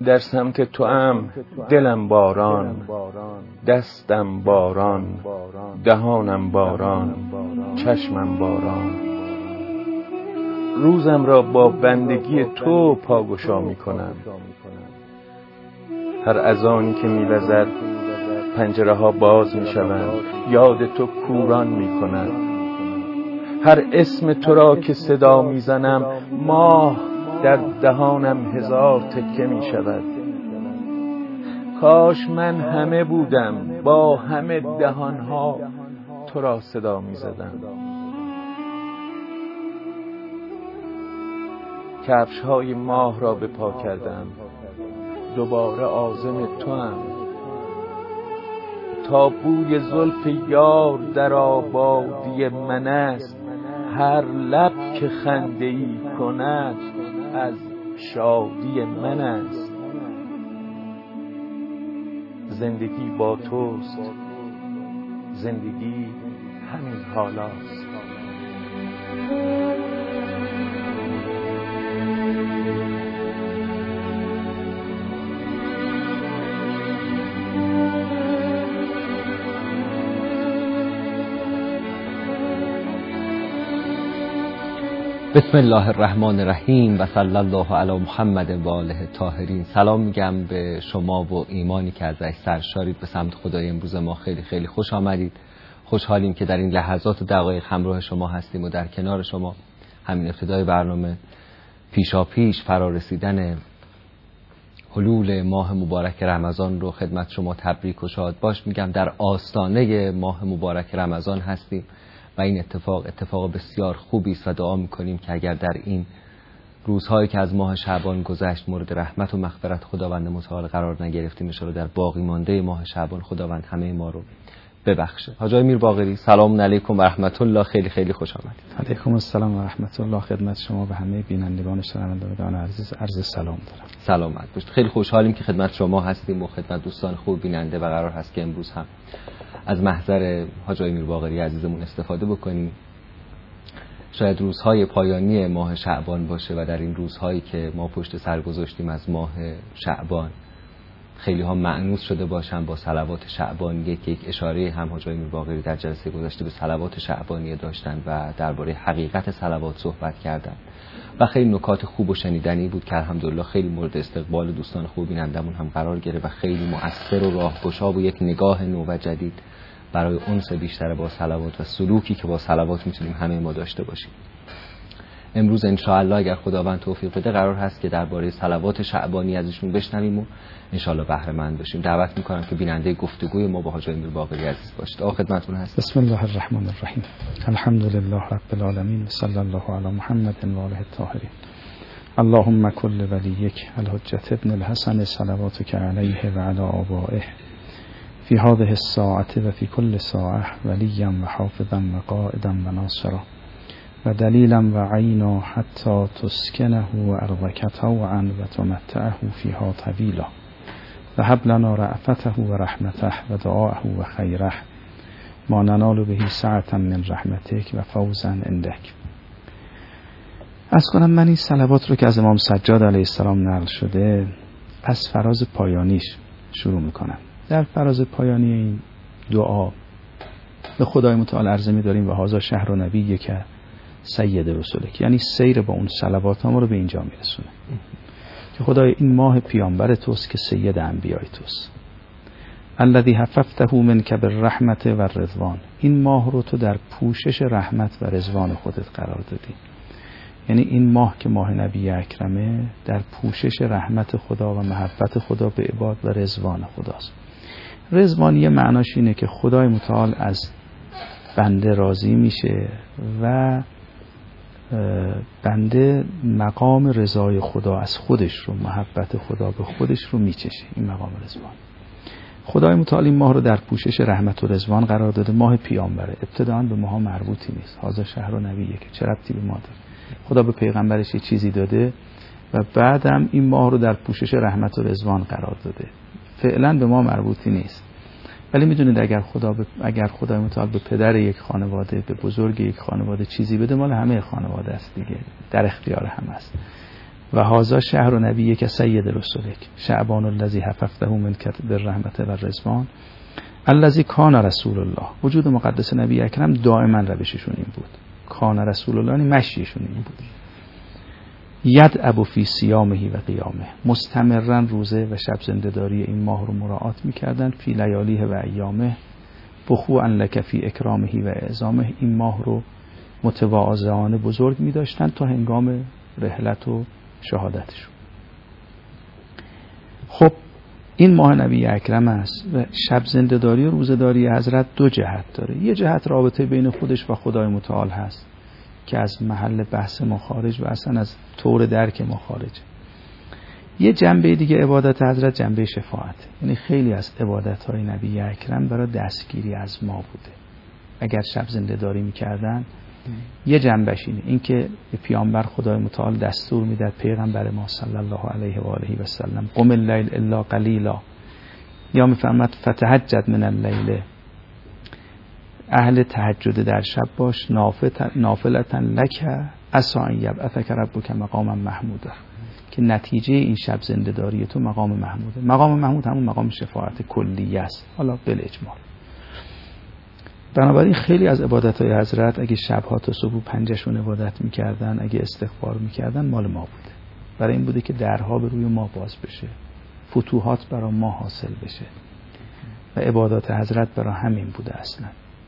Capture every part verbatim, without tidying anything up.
در سمت تو ام دلم باران، دستم باران، دهانم باران، چشمم باران. روزم را با بندگی تو پاگشا می کنم. هر اذانی که می وزد پنجره ها باز می شوند، یاد تو کوران می کند. هر اسم تو را که صدا می زنم ماه در دهانم هزار تکه می شود. کاش من همه بودم با همه دهانها تو را صدا می زدم. کفش های ماه را به پا کردم، دوباره عازم تو هم. تا بوی زلف یار در آبادی من است، هر لب که خنده ای کند از شادی من است. زندگی با توست، زندگی همین حالاست. بسم الله الرحمن الرحیم و صلی الله علی محمد و آله الطاهرین. سلام میگم به شما و ایمانی که ازش سرشارید به سمت خدای امروز ما. خیلی خیلی خوش آمدید. خوشحالیم که در این لحظات و دقایق همراه شما هستیم و در کنار شما. همین ابتدای برنامه پیشا پیش فرا رسیدن حلول ماه مبارک رمضان رو خدمت شما تبریک و شاد باش میگم. در آستانه ماه مبارک رمضان هستیم و این اتفاق اتفاق بسیار خوبی است و دعا میکنیم که اگر در این روزهایی که از ماه شعبان گذشت مورد رحمت و مغفرت خداوند متعال قرار نگرفتیم، ان شاءالله در باقی مانده ماه شعبان خداوند همه ما رو ببخشه. حاج آقای میر باقری، سلام علیکم و رحمت الله. خیلی خیلی خوش آمدید. علیکم السلام و رحمت الله. خدمت شما و همه بینندگان و شنوندگان عزیز عرض سلام دارم. سلامت باشید. خیلی خوشحالیم که خدمت شما هستیم و خدمت دوستان خوب بیننده و قرار هست که امروز هم از محضر حاج آقای میر باقری عزیزمون استفاده بکنیم. شاید روزهای پایانی ماه شعبان باشه و در این روزهایی که ما پشت سر گذاشتیم از ماه شعبان خیلی ها مأنوس شده باشن با صلوات شعبانیه که یک اشاره هم حاج آقای میر باقری در جلسه گذشته به صلوات شعبانیه داشتن و درباره حقیقت صلوات صحبت کردن و خیلی نکات خوب و شنیدنی بود که الحمدلله خیلی مورد استقبال دوستان خوب بینندمون هم قرار گرفت و خیلی مؤثر و راهگشا و یک نگاه نو و جدید برای انس بیشتر با صلوات و سلوکی که با صلوات میتونیم همه ما داشته باشیم. امروز ان شاء الله اگر خداوند توفیق بده قرار هست که درباره صلوات شعبانی ازشون بشنویم و ان شاء الله بهره مند بشیم. دعوت میکنم که بیننده گفتگوی ما با حاج آقای میر باقری عزیز باشید. آقا خدمتتون هست. بسم الله الرحمن الرحیم. الحمد لله رب العالمین و صلی الله علی محمد و آله الطاهرین. اللهم کل ولیک الحجة ابن الحسن صلواتک علیه و علی آبائه فی هذه الساعة و فی کل ساعة ولیا و حافظا و قائدا و ناصرا و دلیلا و عینا حتی تسکنه و ارضک طوعا و تمتعه فیها طویلا و هب لنا رأفته و رحمته و دعاءه و خیره ما ننال به سعة من رحمتک و فوزا عندک. از کنم من این صلوات رو که از امام سجاد علیه السلام نقل شده از فراز پایانیش شروع میکنم. در فراز پایانی این دعا به خدای متعال عرضه می‌داریم و هذا شهر نبی که سید رسولک، یعنی سیر با اون صلوات ما رو به اینجا میرسونه که خدای این ماه پیامبر توست که سید انبیای توست. الذی حففته منک بالرحمت و الرضوان، این ماه رو تو در پوشش رحمت و رضوان خودت قرار دادی. یعنی این ماه که ماه نبی اکرمه در پوشش رحمت خدا و محبت خدا به عباد و رضوان خداست. رضوان یه معناش اینه که خدای متعال از بنده راضی میشه و بنده مقام رضای خدا از خودش رو، محبت خدا به خودش رو میچشه. این مقام رضوان. خدای متعال این ماه رو در پوشش رحمت و رضوان قرار داده. ماه پیامبره، ابتداً به ماها مربوطی نیست. هذا شهر نبیه که چه ربطی به ما داره؟ خدا به پیغمبرش یه چیزی داده و بعدم این ماه رو در پوشش رحمت و رضوان قرار داده. فعلا به ما مربوطی نیست. ولی میدونید اگر خدا ب... اگر خدای متعال به پدر یک خانواده، به بزرگ یک خانواده چیزی بده، مال همه خانواده است دیگه، در اختیار هم است. و هذا شهر نبی که سید رسولک شعبان الذی حففته من کتب الرحمت و الرضوان الذی کان رسول الله. وجود مقدس نبی اکرم دائما روششون این بود. کان رسول الله یعنی مشیشون این بود. یدعب فی صیامه و قیامه، مستمرا روزه و شب زنده‌داری این ماه رو مراعات می‌کردن. فی لیالیه و ایامه بخوعا لک فی اکرامه و اعظامه، این ماه رو متواضعانه بزرگ می‌داشتن تا هنگام رحلت و شهادتشون. خب این ماه نبی اکرم است و شب زنده‌داری و روزه‌داری حضرت دو جهت داره. یه جهت رابطه بین خودش و خدای متعال هست که از محل بحث ما خارج و اصلا از طور درک ما خارج. یه جنبه دیگه عبادت حضرت جنبه شفاعت، یعنی خیلی از عبادت‌های نبی اکرم برای دستگیری از ما بوده. اگر شب زنده‌داری می‌کردن یه جنبش اینه، این که به پیامبر خدای متعال دستور میداد پیغمبر ما صلی الله علیه و آله و سلم قم اللیل الا قلیلا، یا میفرماد فتهجد من اللیل، اهل تهجد در شب باش، نافلتا لک عسی ان یبعثک ربک مقاما محمودا، که نتیجه این شب زنده‌داری تو مقام محموده. مقام محمود همون مقام شفاعت کلیه است، حالا بالاجمال. بنابراین خیلی از عبادت‌های حضرت اگه شب‌ها تا صبح پنجشون عبادت می‌کردن، اگه استغفار می‌کردن، مال ما بوده. برای این بوده که درها به روی ما باز بشه، فتوحات برای ما حاصل بشه و عبادات حضرت برای همین بوده اصلا.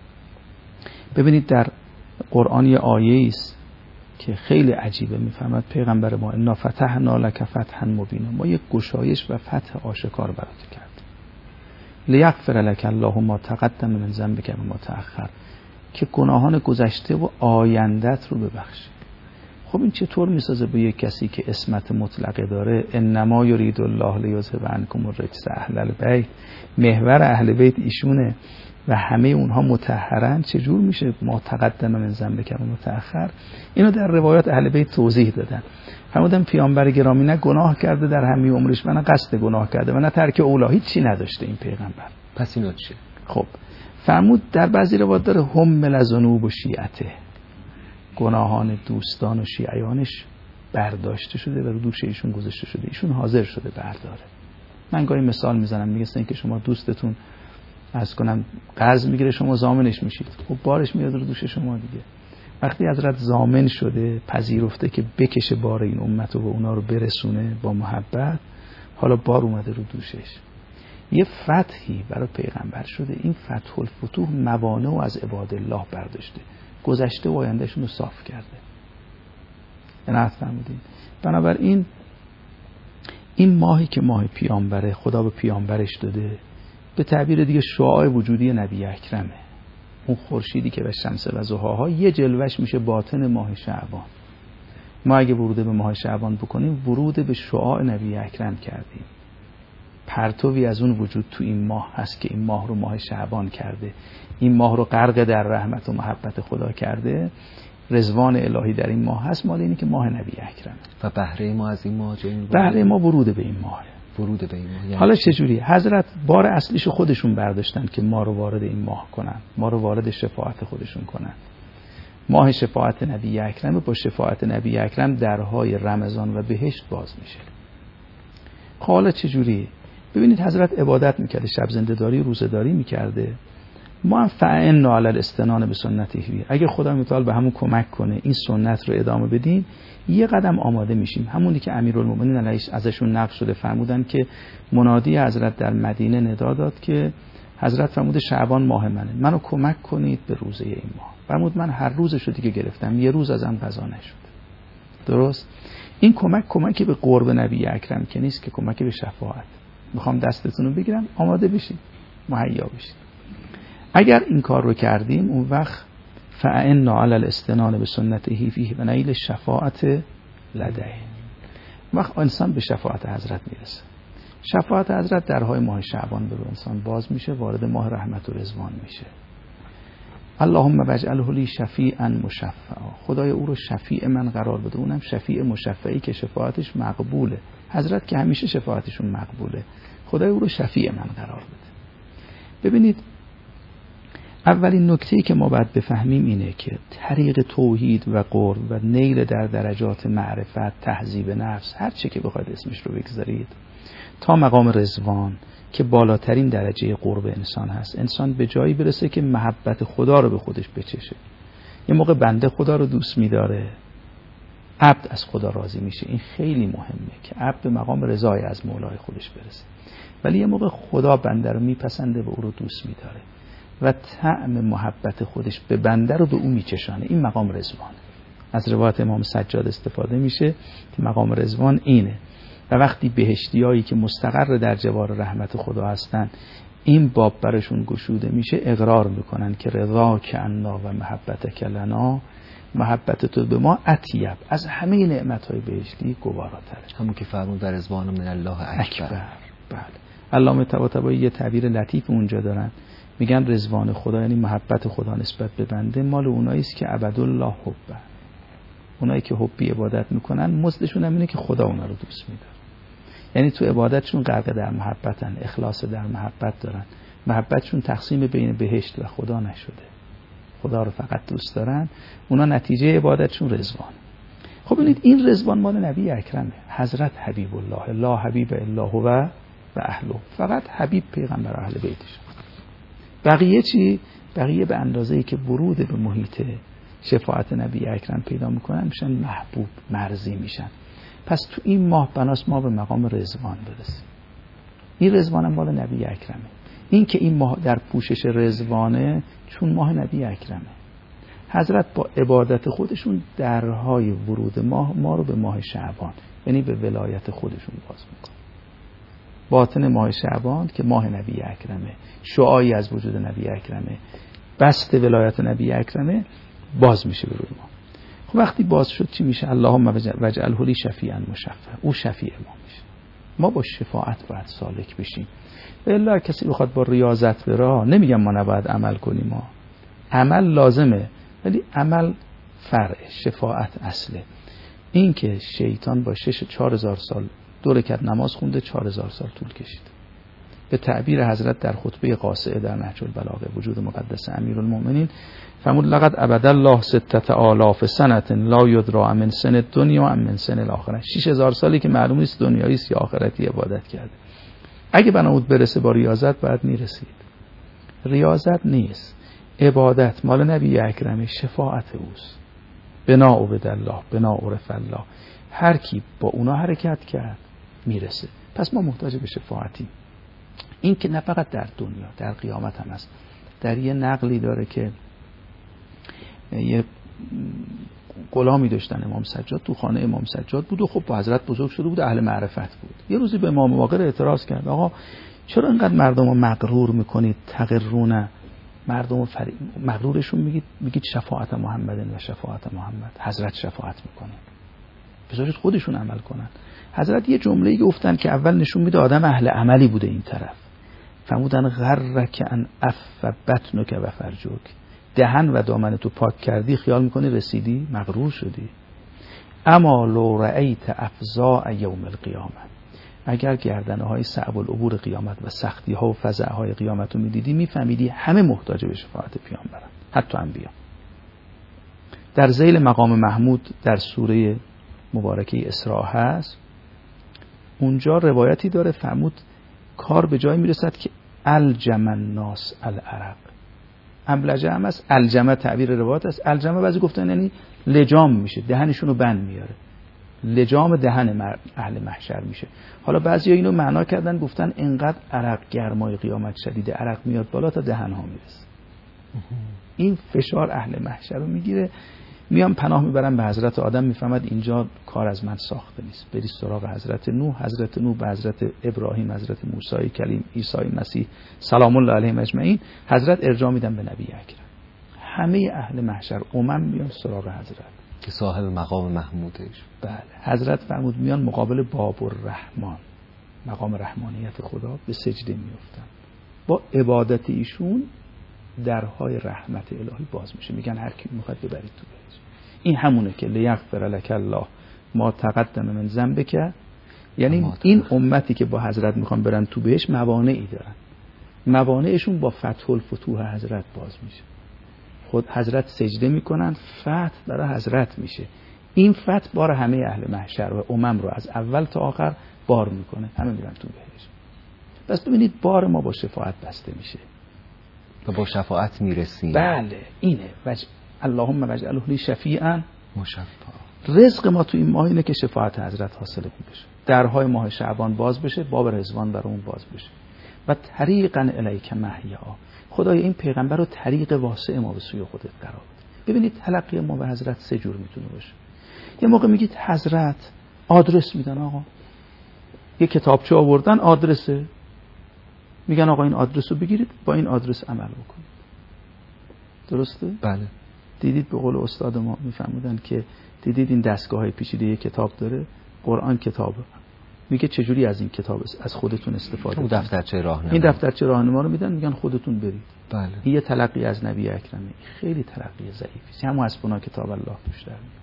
ببینید در قرآن یه آیه است که خیلی عجیبه، میفهمد پیغمبر ما انا فتحنا لک فتحا مبینا، ما یک گشایش و فتح آشکار برات کردیم. لیغفر لک الله ما تقدم من ذنبک و ما تأخر، که گناهان گذشته و آیندت رو ببخشه. خب این چطور میسازه به یک کسی که اسمت مطلقه داره؟ انما یرید الله لیذهب عنکم الرجس اهل البیت، محور اهل بیت ایشونه و همه اونها مطهرن. چجور میشه ما تقدم من ذنبک و ما تأخر؟ اینو در روایات اهل بیت توضیح دادن. فرمودن پیامبر گرامی نه گناه کرده در همه عمرش، نه قصد گناه کرده و نه ترک اولا، هیچی نداشته این پیغمبر. پس اینو چیه؟ خب فرمود در بعضی روایات داره هم من ذنوب و شیعته، گناهان دوستان و شیعیانش برداشته شده و رو دوش ایشون گذاشته شده، ایشون حاضر شده برداره. من گاهی مثال میزنم، میگه اینکه شما دوستتون از کنم قرض میگیره، شما ضامنش میشید، خب بارش میاد رو دوش شما دیگه. وقتی حضرت ضامن شده، پذیرفته که بکشه بار این امت و به اونا رو برسونه با محبت، حالا بار اومده رو دوشش. یه فتحی برای پیغمبر شده، این فتح الفتوح موانع و از عباد الله برداشته، گذشته و آیندهشون رو صاف کرده. نه فهمیدین؟ بنابراین این ماهی که ماه پیامبره، خدا به پیامبرش داده، به تعبیر دیگه شعاع وجودی نبی اکرمه. اون خورشیدی که به شمس و ضحاها یه جلوش میشه باطن ماه شعبان. ما اگه ورود به ماه شعبان بکنیم، ورود به شعاع نبی اکرم کردیم. پرتوی از اون وجود تو این ماه هست که این ماه رو ماه شعبان کرده، این ماه رو غرق در رحمت و محبت خدا کرده. رضوان الهی در این ماه هست، مال اینه که ماه نبی اکرم. و بهره ما از این ماه جایی؟ بهره ما ورود به این ماه. ورود به این ماه. حالا چجوری؟ حضرت بار اصلیشو خودشون برداشتن که ما رو وارد این ماه کنن، ما رو وارد شفاعت خودشون کنن. ماه شفاعت نبی اکرم، با شفاعت نبی اکرم درهای رمضان و بهشت باز میشه. حالا چجوری؟ ببینید حضرت عبادت میکرده، شب زنده‌داری، روزه‌داری میکرده. ما هم فعنا علی الاستنان به سنتی، اگه خدا متعال به همون کمک کنه این سنت رو ادامه بدیم، یه قدم آماده میشیم. همونی که امیرالمومنین علیه ازشون نقل شده، فرمودن که منادی حضرت در مدینه ندا داد که حضرت فرموده شعبان ماه منه، منو کمک کنید به روزه این ماه. فرمود من هر روزشو دیگه گرفتم، یه روز ازم قضا نشد. درست؟ این کمک کمکی به قرب نبی اکرم که نیست، که کمکی به شفاعت. میخوام دستتون رو بگیرم، آماده بشید، مهیا بشید. اگر این کار رو کردیم، اون وقت فعنا علی الاستنان به سنته فیه و نیل شفاعت لدیه، وقت انسان به شفاعت حضرت میرسه. شفاعت حضرت درهای ماه شعبان به انسان باز میشه، وارد ماه رحمت و رضوان میشه. اللهم واجعله لی شفیعا مشفعا، خدای او رو شفیع من قرار بده، اونم شفیع مشفعی که شفاعتش مقبوله. حضرت که همیشه شفاعتشون مقبوله، خدای او رو شفیع من قرار بده. ببینید اولین نکته‌ای که ما باید بفهمیم اینه که طریق توحید و قرب و نیل در درجات معرفت، تهذیب نفس، هر چه که بخواید اسمش رو بگذارید، تا مقام رضوان که بالاترین درجه قرب انسان هست، انسان به جایی برسه که محبت خدا رو به خودش بچشه. یه موقع بنده خدا رو دوست می‌داره، عبد از خدا راضی میشه. این خیلی مهمه که عبد به مقام رضای از مولای خودش برسه. ولی یه موقع خدا بنده رو میپسنده و او رو دوست می‌داره و طعم محبت خودش به بنده رو به او میچشانه. این مقام رضوانه. از روایت امام سجاد استفاده میشه که مقام رضوان اینه. و وقتی بهشتیایی که مستقر در جوار رحمت خدا هستن این باب برشون گشوده میشه، اقرار میکنن که رضا که انا و محبت کلنا، محبت تو به ما اطیب، از همه نعمتهای بهشتی گواراتره. همون که فرمود در رضوان من الله اکبر. بله. علامه طباطبایی یه تعبیر لطیف اونجا دارن، میگن رضوان خدا یعنی محبت خدا نسبت به بنده مال اونایی است که عبدالله حبه. اونایی که حبی عبادت میکنن مزدشون هم اینه که خدا اونا رو دوست میداره. یعنی تو عبادتشون غرق در محبتن، اخلاص در محبت دارن، محبتشون تقسیم بین بهشت و خدا نشده، خدا رو فقط دوست دارن. اونا نتیجه عبادتشون رضوان. خب ببینید این رضوان مال نبی اکرمه، حضرت حبیب الله، لا حبیب الا هو و اهله. فقط حبیب پیغمبر اهل بیتش. بقیه چی؟ بقیه به اندازه‌ای که ورود به محیط شفاعت نبی اکرم پیدا میکنن میشن محبوب، مرضی میشن. پس تو این ماه بناس ما به مقام رضوان برسیم. این رضوان هم مال نبی اکرمه. این که این ماه در پوشش رضوانه چون ماه نبی اکرمه. حضرت با عبادت خودشون درهای ورود ماه ما رو به ماه شعبان، یعنی به ولایت خودشون باز میکنه. باطن ماه شعبان که ماه نبی اکرمه، شعاعی از وجود نبی اکرمه، بست ولایت نبی اکرمه، باز میشه به روی ما. خب وقتی باز شد چی میشه؟ اللهم وجعله لی شفیعا مشفع. او شفیع ما میشه. ما با شفاعت باید سالک بشیم. الا کسی بخواد با ریاضت بره، نمیگم ما نباید عمل کنیم، ما عمل لازمه ولی عمل فرع، شفاعت اصله. این که شیطان با شش چهار هزار سال دو رکعت نماز خونده، چهار هزار سال طول کشید. به تعبیر حضرت در خطبه قاصعه در نهج البلاغه وجود مقدس امیرالمومنین فرمود لقد عبد الله ستة آلاف سنة لا یدری من سن الدنیا ام من سن الاخره. شش هزار سالی که معلوم نیست دنیایی است یا آخرتی عبادت کرده. اگه بنامود برسه با ریاضت باید میرسید. ریاضت نیست، عبادت مال نبی اکرم، شفاعت اوست. بنا عبد الله بنا عرف الله. هر کی با اونا حرکت کرد میرسه. پس ما محتاج به شفاعتیم. این که نه فقط در دنیا، در قیامت هم هست. در یه نقلی داره که یه غلامی داشتن امام سجاد، تو خانه امام سجاد بود و خب با حضرت بزرگ شده بود، اهل معرفت بود. یه روزی به امام باقر اعتراض کرد، آقا چرا اینقدر مردم رو مغرور میکنید؟ تغرونه مردم رو فر... مغرورشون میگید میگید شفاعت محمد و شفاعت محمد، حضرت شفاعت میکنه، بذارید خودشون عمل کنن. حضرت یه جمله‌ای گفتن که اول نشون میده آدم اهل عملی بوده این طرف. فرمودن غرک ان اف بطنک و فرجک. دهن و دامن تو پاک کردی خیال میکنی رسیدی، مغرور شدی. اما لو رأیت افزاع یوم القیامه، اگر گردنه های صعب العبور قیامت و سختی ها و فزع های قیامت رو میدیدی میفهمیدی همه محتاج به شفاعت پیامبرن، حتی انبیا. در ذیل مقام محمود در سوره مبارکه اسراء هست، اونجا روایتی داره فرمود کار به جای میرسد که الجم الناس العرق. ابلجه هم است، الجمه تعبیر روایت است. الجمه بعضی گفتن یعنی لجام میشه، دهنشون رو بند میاره، لجام دهن اهل محشر میشه. حالا بعضیا اینو معنا کردن گفتن اینقدر عرق گرمای قیامت شدید، عرق میاد بالا تا دهن ها میرسه. این فشار اهل محشر رو میگیره، میام پناه میبرم به حضرت آدم، میفهمد اینجا کار از من ساخته نیست، برید سراغ حضرت نوح. حضرت نوح به حضرت ابراهیم، حضرت موسی کلیم، عیسی مسیح سلام الله علیهم اجمعین، حضرت ارجاع میدن به نبی اکرم. همه اهل محشر امم میان سراغ حضرت که صاحب مقام محمودش. بله، حضرت فرمود میان مقابل باب الرحمن، مقام رحمانیت خدا، به سجده میافتن. با عبادت ایشون درهای رحمت الهی باز میشه، میگن هر کی میخواد ببرید تو بهش. این همونه که لیغفر لک الله ما تقدم من ذنبک، یعنی این امتی که با حضرت میخوان برن تو بهش موانعی دارن. موانعشون با فتح الفتوح حضرت باز میشه. خود حضرت سجده میکنن، فتح برای حضرت میشه. این فتح بار همه اهل محشر و امم رو از اول تا آخر بار میکنه، همه میرن تو بهشت. بس ببینید بار ما با شفاعت بسته میشه و با شفاعت میرسیم. بله اینه وجه اللهم وجعله لی شفیعا مشفع. رزق ما تو این ماه اینه که شفاعت حضرت حاصل بشه، درهای ماه شعبان باز بشه، باب رضوان برامون باز بشه. و طریقا الیک محیا، خدای این پیغمبر رو طریق واسع ما به سوی خودت قرار بده. ببینید تلقی ما به حضرت سه جور میتونه باشه. یه موقع میگید حضرت آدرس میدن، آقا یه کتابچه آوردن آدرسه، میگن آقا این آدرس رو بگیرید با این آدرس عمل بکنید. درسته؟ بله. دیدید به قول استاد ما میفهمودن که دیدید این دستگاه های پیچیده یه کتاب داره، قرآن کتابه، میگه چجوری از این کتاب از خودتون استفاده کنید. دفترچه راهنما، این دفترچه راهنما رو میدن، میگن خودتون برید. بله. این یه تلقی از نبی اکرمه، خیلی تلقی ضعیفی، همون حسبنا کتاب الله توش در میاد.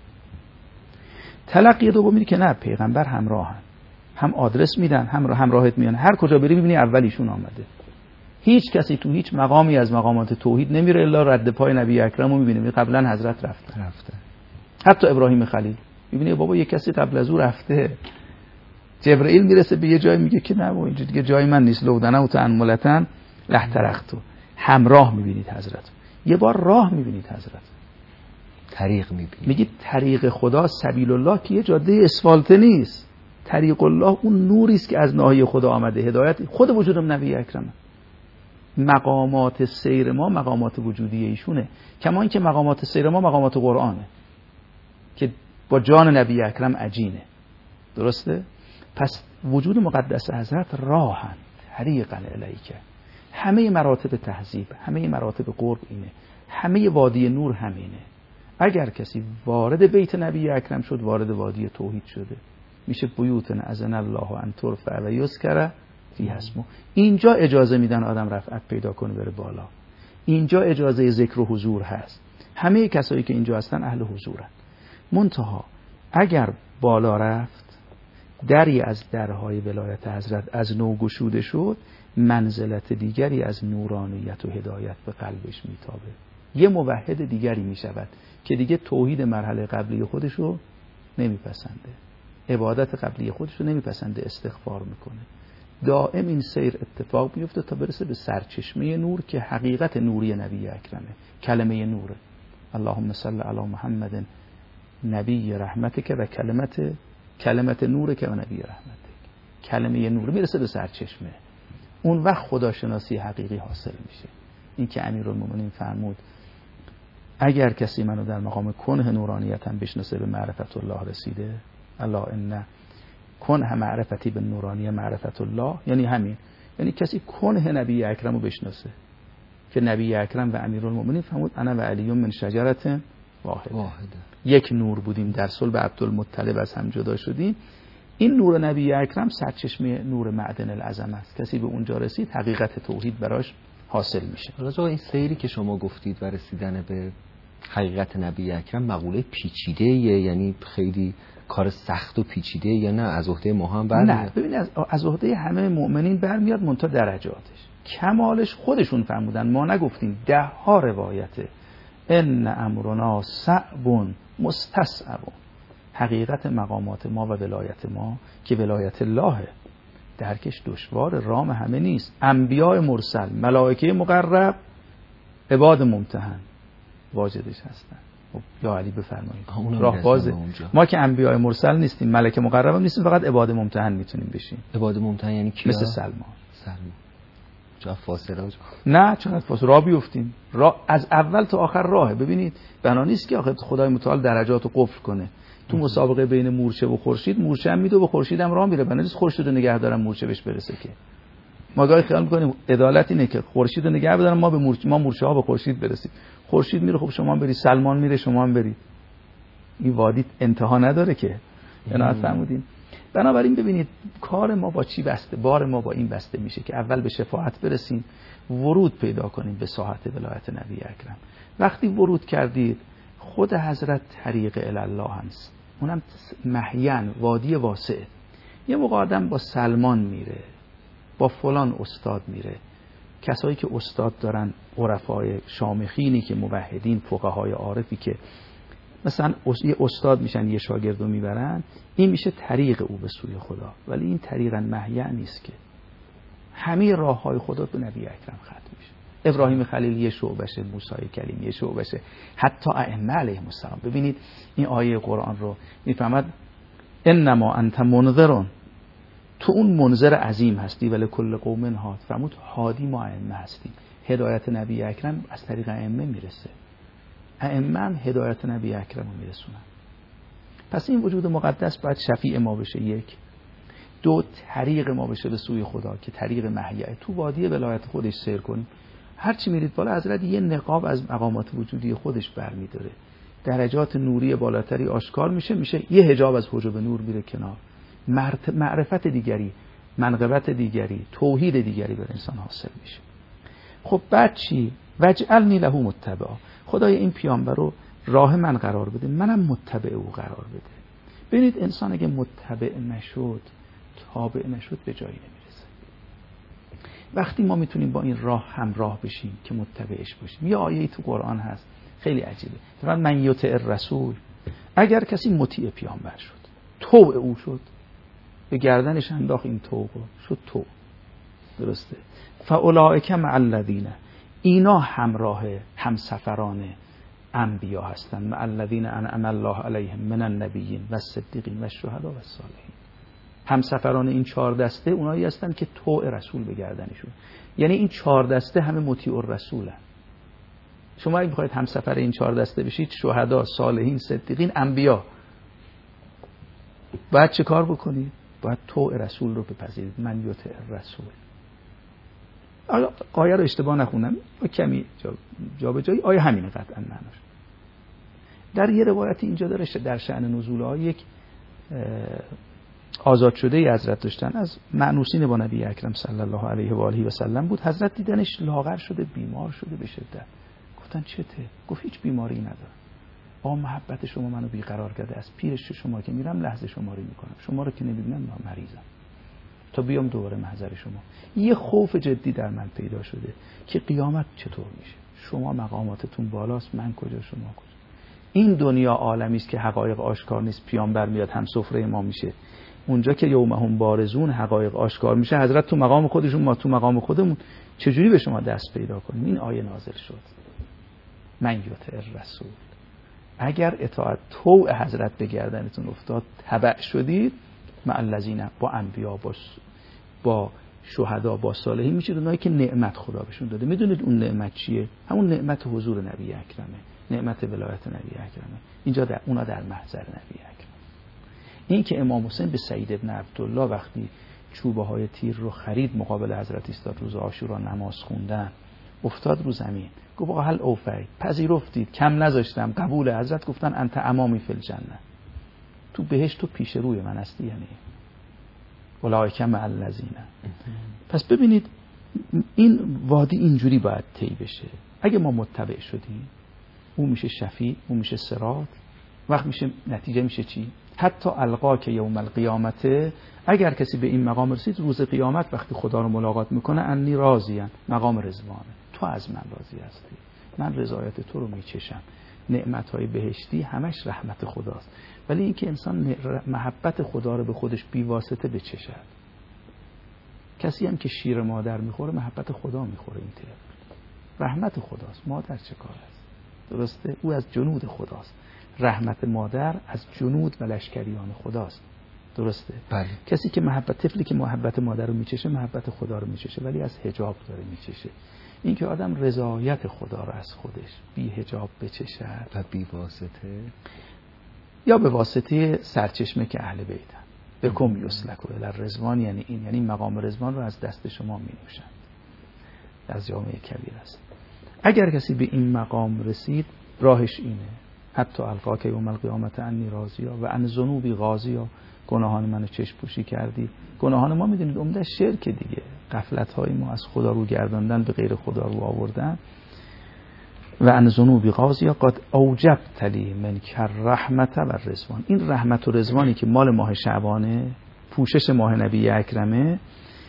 تلقی دومی که نه، پیغمبر همراهن، هم آدرس میدن، هم همراهت میان، هر کجا بری میبینی اول ایشون آمده. هیچ کسی تو هیچ مقامی از مقامات توحید نمیره الا رد پای نبی اکرم رو میبینه، قبلا حضرت رفته رفته حتی ابراهیم خلیل میبینه بابا یه کسی قبل از او رفته. جبرئیل میرسه به یه جای میگه که نه اینجا دیگه جای من نیست، لودنه و تأملتن لحترقتو. همراه میبینید حضرت، یه بار راه میبینید حضرت، طریق میبینید. میگید طریق خدا سبیل الله که یه جاده اسفالت نیست، طریق الله اون نوری است که از ناحیه خدا آمده، هدایت خود وجودم نبی اکرمه. مقامات سیر ما مقامات وجودی ایشونه، کما اینکه مقامات سیر ما مقامات قرآنه که با جان نبی اکرم عجینه. درسته؟ پس وجود مقدس حضرت راهن، طریقا الیک. همه مراتب تهذیب، همه مراتب قرب اینه، همه وادی نور همینه. اگر کسی وارد بیت نبی اکرم شد وارد وادی توحید شده، میشه بیوتن اذن الله ان ترفع و یذکر فی اسمه. اینجا اجازه میدن آدم رفعت پیدا کنه بره بالا، اینجا اجازه ذکر و حضور هست. همه کسایی که اینجا هستن اهل حضورن. منتها اگر بالا رفت، دری از درهای ولایت حضرت از نو گشوده شد، منزلت دیگری از نورانیت و هدایت به قلبش میتابه. یه موحد دیگری میشود که دیگه توحید مرحله قبلی خودشو نمیپسنده، عبادت قبلی خودشو نمیپسنده، استغفار میکنه. دائم این سیر اتفاق میفته تا برسه به سرچشمه نور که حقیقت نوری نبی اکرمه، کلمه نوره. اللهم صل علی محمد نبی رحمتک و کلمت کلمت نور که و نبی رحمتک، کلمه نور میرسه به سرچشمه. اون وقت خداشناسی حقیقی حاصل میشه. این که امیرالمومنین فرمود اگر کسی منو در مقام کنه نورانیتم بشناسه به معرفت الله رسیده. الا ان کنه معرفتی به نورانیه معرفت الله، یعنی همین، یعنی کسی کنه نبی اکرم رو بشناسه که نبی اکرم و امیرالمومنین فرمود انا و علی من شجرة واحده. واحده. یک نور بودیم در صلب عبدالمطلب از هم جدا شدیم. این نور نبی اکرم سرچشمه نور معدن العظمه است. کسی به اونجا رسید حقیقت توحید براش حاصل میشه. راجع این سیری که شما گفتید و رسیدن به حقیقت نبی اکرم مقوله پیچیده، یعنی خیلی کار سخت و پیچیده یا نه از عهده ما هم برمیاد؟ نه ببین از از عهده همه مؤمنین برمیاد، منتها درجاتش کمالش خودشون فرمودن، ما نگفتیم. ده ها روایته ان امرنا صعب مستصعب. حقیقت مقامات ما و ولایت ما که ولایت اللهه، درکش دشوار، رام همه نیست. انبیاء مرسل، ملائکه مقرب، عباد ممتحن واجدش هستن. یا علی بفرمایید راه بازه. ما که انبیاء مرسل نیستیم، ملک مقرب هم نیستیم، فقط عباد ممتحن میتونیم بشیم. عباد ممتحن یعنی کیا؟ مثل سلمان. سلمان چه فاصله؟ نه چقدر فاصله، راه بیفتیم. راه از اول تا آخر راهه. ببینید بنا نیست که آخه خدای متعال درجات رو قفل کنه. تو مسابقه بین مورچه و خورشید، مورچه هم میده و خورشید هم راه میره، بنا نیست خورشید رو نگه دارن مورچه بهش برسه. که ما گاهی خیال میکنیم عدالت اینه که خورشید رو نگه بدارن ما به مورچه ما مورچه ها به خورشید برسیم. خورشید میره خب شما هم برید، سلمان میره شما هم برید. این وادی انتها نداره که. اینا فهمیدین؟ بنابراین ببینید کار ما با چی بسته، بار ما با این بسته میشه که اول به شفاعت برسیم، ورود پیدا کنیم به ساحت ولایت نبی اکرم. وقتی ورود کردید خود حضرت طریق الله هست، اونم محین وادی واسع. یه موقع آدم با سلمان میره، با فلان استاد میره، کسایی که استاد دارن، عرفای شامخینی که موحدین، فقهای عارفی که مثلا یه استاد میشن یه شاگردو میبرن، این میشه طریق او به سوی خدا. ولی این طریقا مهیع نیست که همه راه های خدا به نبی اکرم ختم میشه. ابراهیم خلیل یه شعبشه، موسی کلیم یه شعبشه، حتی ائمه علیهم السلام. ببینید این آیه قرآن رو میفهمد انما انت منذرون، تو اون منذر عظیم هستی، ولی کل قوم هاد. فرمود هادی ما ائمه هستیم. هدایت نبی اکرم از طریق ائمه میرسه، ائمه هم هدایت نبی اکرم رو میرسونن. پس این وجود مقدس باید شفیع ما بشه، یک. دو، طریق ما بشه به سوی خدا که طریق مهیعه. تو وادی ولایت خودش سیر کنیم، هر چی میرید بالا حضرت یه نقاب از مقامات وجودی خودش برمی‌داره، درجات نوری بالاتری آشکار میشه، میشه یه حجاب از حجاب نور میره کنار، معرفت دیگری، منقبت دیگری، توحید دیگری بر انسان حاصل میشه. خب بعد چی؟ وجعلنی له متبعا، خدای این پیامبر رو راه من قرار بده، منم متبع او قرار بده. ببینید انسان اگه متبع نشد، تابع نشد، به جایی نمیرسه. وقتی ما میتونیم با این راه همراه بشیم که متبعش باشیم. یه آیه تو قرآن هست خیلی عجیبه، مثلا من یطع الرسول، اگر کسی مطیع پیامبر شد، طوع او شد، به گردنش انداخت این طوع شد طوع، درسته؟ فاولئک مع الذین، اینا همراه همسفران انبیا هستند، مع الذین انعم الله علیهم من النبیین و الصدیقین و الشهداء و الصالحین. همسفران این چهار دسته اونایی هستند که طوع رسول به گردنشون، یعنی این چهار دسته همه مطیع الرسولن. شما اگه بخواید همسفر این چهار دسته بشید، شهدا، صالحین، صدیقین، انبیا، باید چه کار بکنید؟ باید طوع رسول رو بپذیرید. من یطع الرسول. آیه رو اشتباه نخونم، کمی جا به جایی آیه همینه قطعا معناش. در یه روایت اینجا داره در شأن نزول ها، یک آزاد شده ای حضرت داشتن از مأنوسین با نبی اکرم صلی الله علیه و آله و سلم بود. حضرت دیدنش لاغر شده، بیمار شده به شدت. گفتن چته؟ گفت هیچ بیماری نداره. با محبت شما منو بیقرار کرده، از پیرش شما که میرم لحظه شماری میکنم، شما رو که نمیبینم مریضم، تا بیام دوباره محضر شما. یه خوف جدی در من پیدا شده که قیامت چطور میشه، شما مقاماتتون بالاست، من کجا، شما کجا. این دنیا عالمی است که حقایق آشکار نیست، پیامبر میاد هم سفره ما میشه. اونجا که یومهم بارزون حقایق آشکار میشه، حضرت تو مقام خودشون، ما تو مقام خودمون، چجوری به شما دست پیدا کنیم؟ این آیه نازل شد، من یطع الرسول. اگر اطاعت طوع حضرت به گردنتون افتاد، تبع شدید، مع الذین، با انبیا، با با شهدا، با صالحین میشید، اونایی که نعمت خدا بهشون داده. میدونید اون نعمت چیه؟ همون نعمت حضور نبی اکرمه، نعمت ولایت نبی اکرمه. اینجا در اونا در محضر نبی اکرم. این که امام حسین به سعید ابن عبدالله وقتی چوبه های تیر رو خرید، مقابل حضرت ایستاد، روز عاشورا نماز خوندن، افتاد رو زمین، گفت آقا هل اوفی، پذیرفتید، کم نذاشتم، قبول. حضرت گفتن انت امامی فی الجنه، تو بهشت تو پیش روی من هستی، یعنی اولئک مع الذین. پس ببینید این وادی اینجوری باید طی بشه. اگه ما متبع شدیم، اون میشه شفیع، اون میشه صراط، وقت میشه نتیجه میشه چی؟ حتی القاک یوم القیامت، اگر کسی به این مقام رسید، روز قیامت وقتی خدا رو ملاقات میکنه، انی راضیان، مقام رضوانه، تو از من راضی هستی، من رضایت تو رو میچشم. نعمت‌های بهشتی همش رحمت خداست، ولی اینکه انسان محبت خدا رو به خودش بی واسطه بچشد. کسی هم که شیر مادر میخوره، محبت خدا میخوره. این طرف رحمت خداست، مادر چه کار است؟ درسته؟ او از جنود خداست. رحمت مادر از جنود و لشکریان خداست. درسته؟ بله. کسی که محبت، طفلی که محبت مادر رو میچشه، محبت خدا رو میچشه، ولی از حجاب داره میچشه. این که آدم رضایت خدا رو از خودش بی حجاب بچشد و بی واسطه، یا به واسطه سرچشمه که اهل بیتن، بکم یسلک و الرضوان، یعنی این، یعنی مقام رضوان رو از دست شما می نوشند. از جامعه کبیر است. اگر کسی به این مقام رسید، راهش اینه، حتی القاک یوم القیامت انی راضیا و عن ذنوبی غاضیا، گناهان منو چشم پوشی کردی. گناهان ما میدونید عمده شرک دیگه، غفلت های ما از خدا رو گرداندن، به غیر خدا رو آوردن. و عن ذنوبی غاضیا قد اوجبت لی منک الرحمت و الرضوان. این رحمت و رضوانی که مال ماه شعبانه، پوشش ماه نبی اکرمه،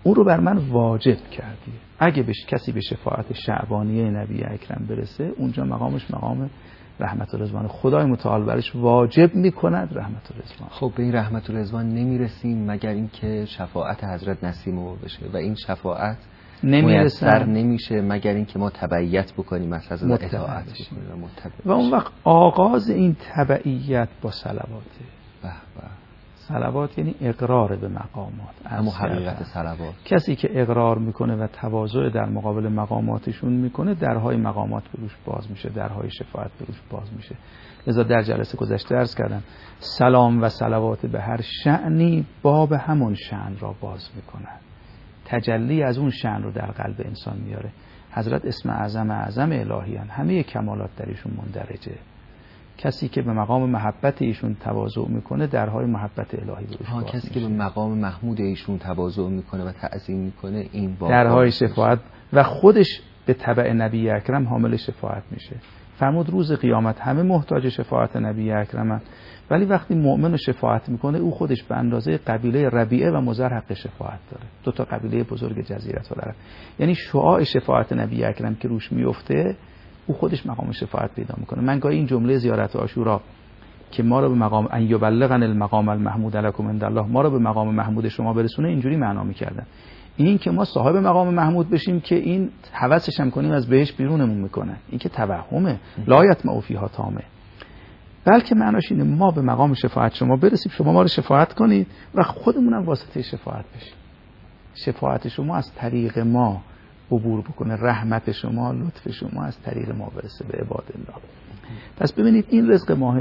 اون رو بر من واجب کردی. اگه بهش کسی به شفاعت شعبانیه نبی اکرم برسه، اونجا مقامش مقام رحمت و رضوان، خدای متعال برش واجب میکند رحمت و رضوان. خب به این رحمت و رضوان نمیرسیم مگر اینکه شفاعت حضرت نسیم رو بشه و این شفاعت میسر نمیشه مگر اینکه ما تبعیت بکنیم، از حضرت اطاعت بکنیم و متبع و اون وقت آغاز این تبعیت با صلواته. به به. صلوات یعنی اقرار به مقامات، اما حقیقت صلوات، کسی که اقرار میکنه و تواضع در مقابل مقاماتشون میکنه، درهای مقامات بروش باز میشه، درهای شفاعت بروش باز میشه. لذا در جلسه گذشته عرض کردم سلام و صلوات به هر شأنی باب همون شأن را باز میکنن، تجلی از اون شأن رو در قلب انسان میاره. حضرت اسم اعظم اعظم الهیان، همه کمالات در ایشون مندرجه. کسی که به مقام محبت ایشون تواضع میکنه، درهای محبت الهی بروش باز کسی میشه. که به مقام محمود ایشون تواضع میکنه و تعظیم میکنه، این درهای شفاعت و خودش به تبع نبی اکرم حامل شفاعت میشه. فرمود روز قیامت همه محتاج شفاعت نبی اکرمن، ولی وقتی مؤمن شفاعت میکنه او خودش به اندازه قبیله ربیعه و مضر حق شفاعت داره، دو تا قبیله بزرگ جزیره العرب. یعنی شعاع شفاعت نبی اکرم که روش میفته، او خودش مقام شفاعت پیدا میکنه. من گاهی این جمله زیارت عاشورا که ما رو به مقام ان یبلغن المقام المحمود لکم عند الله، ما رو به مقام محمود شما برسونه، اینجوری معنا میکردن. این که ما صاحب مقام محمود بشیم که این هوسش هم کنیم از بهش بیرونمون میکنه، این که توهمه، لا یطمع فیها طامع. بلکه معناش اینه ما به مقام شفاعت شما برسیم، شما ما رو شفاعت کنید و خودمون هم واسطه شفاعت بشیم، شفاعت شما از طریق ما عبور بکنه، رحمت شما، لطف شما از طریق ما برسه به عباد الله. پس ببینید این رزق ماه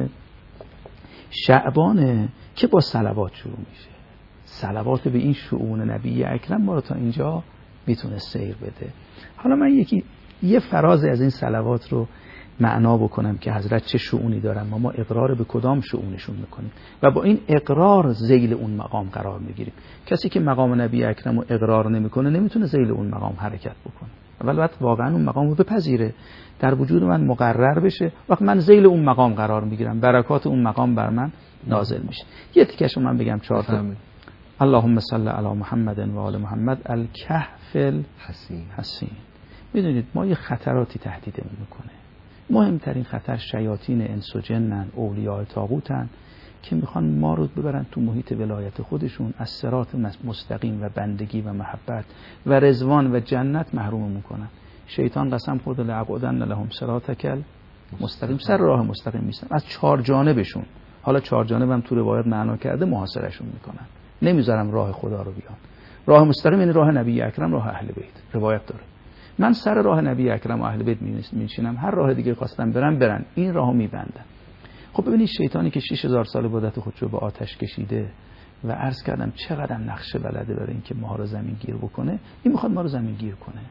شعبانه که با صلوات شروع میشه. صلوات به این شؤون نبی اکرم ما رو تا اینجا میتونه سیر بده. حالا من یکی یه فراز از این صلوات رو معنا بکنم که حضرت چه شؤونی دارن، ما ما اقرار به کدام شؤونشون میکنیم و با این اقرار ذیل اون مقام قرار میگیریم. کسی که مقام نبی اکرم رو اقرار نمیکنه نمیتونه ذیل اون مقام حرکت بکنه. اول باید واقعا اون مقام رو بپذیره، در وجود من مقرر بشه، وقت من ذیل اون مقام قرار میگیرم، برکات اون مقام بر من نازل میشه. یه تیکشو من بگم چهار تا. اللهم صل علی محمد و آل محمد الکهف الحسین حسین. میدونید ما یه خطراتی تهدیدمون میکنه. مهمترین خطر شیاطین انس و جنن، اولیاء طاغوتن که میخوان ما رو ببرن تو محیط ولایت خودشون، از صراط مستقیم و بندگی و محبت و رضوان و جنت محروم میکنن. شیطان قسم خورده لأقعدن لهم صراطک مستقیم، سر راه مستقیم میسن از چهار جانبشون. حالا چهار جانب هم تو روایت معنا کرده محاصرشون میکنن، نمیذارم راه خدا رو بیان. راه مستقیم یعنی راه نبی اکرم، راه اهل بیت. روایت داره من سر راه نبی اکرم و اهل بیت میشینم، هر راه دیگه خواستم برن برن، این راهو میبندن. خب ببینید شیطانی که شش هزار سال بودت خودشو به آتش کشیده و عرض کردم چقدر نقشه بلده برای اینکه ما رو زمین گیر بکنه، این میخواد ما رو زمین گیر کنه.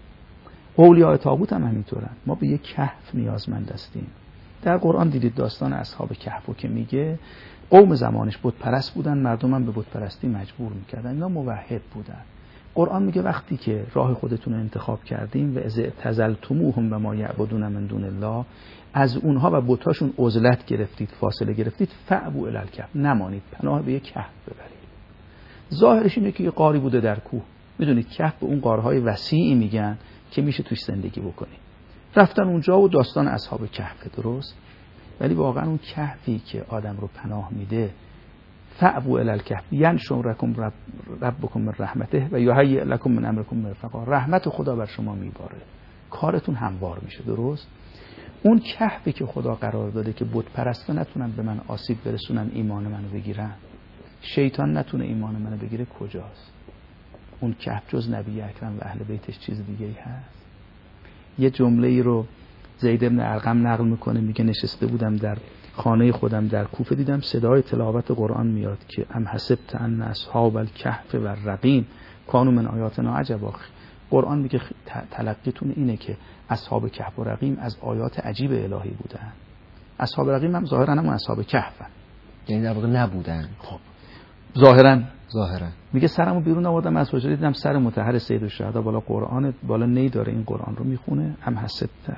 اولیاء طاغوت هم همینطورن. ما به یک کهف نیازمند هستیم. در قرآن دیدید داستان اصحاب کهفو که میگه قوم زمانش بت پرست بودن، مردم هم به بت پرستی مجبور میکردن، اینا موحد بودن. قرآن میگه وقتی که راه خودتون رو انتخاب کردیم و از اعتزلتموهم و ما یعبدون من دون الله، از اونها و بتاشون عزلت گرفتید، فاصله گرفتید، فعبوا الی الکهف، نمانید، پناه به یک کهف ببرید. ظاهرش اینه که یه غاری بوده در کوه. میدونید کهف به اون غارهای وسیعی میگن که میشه توش زندگی بکنی. رفتن اونجا و داستان اصحاب کهف درست، ولی واقعا اون کهفی که آدم رو پناه میده، فعبوا الی الکهف ینشرکم رب ربکم من رحمته و یهیئ لکم من امرکم مرفقا، رحمت خدا بر شما میباره، کارتون هموار میشه. درست اون کهفی که خدا قرار داده که بت پرستا نتونن به من آسیب برسونن، ایمان منو بگیرن، شیطان نتونه ایمان منو بگیره، کجاست اون کهف؟ جز نبی اکرم و اهل بیتش چیز دیگه ای هست؟ یه جمله ای رو زید بن ارقم نقل میکنه، میگه نشسته بودم در خانه خودم در کوفه، دیدم صدای تلاوت قرآن میاد که ام حسبت ان اصحاب الکهف و الرقیم کانوا من آیاتنا عجبا. قرآن میگه تلقیتون اینه که اصحاب کهف و رقیم از آیات عجیب الهی بودن. اصحاب رقیم هم ظاهرا هم اصحاب کهفن، یعنی در واقع نبودن. خب ظاهرا ظاهرا میگه سرمو بیرون آوردم از حجره، دیدم سر مطهر سید الشهدا بالا قرآن بالا نی داره، این قرآن رو میخونه. ام حسبت،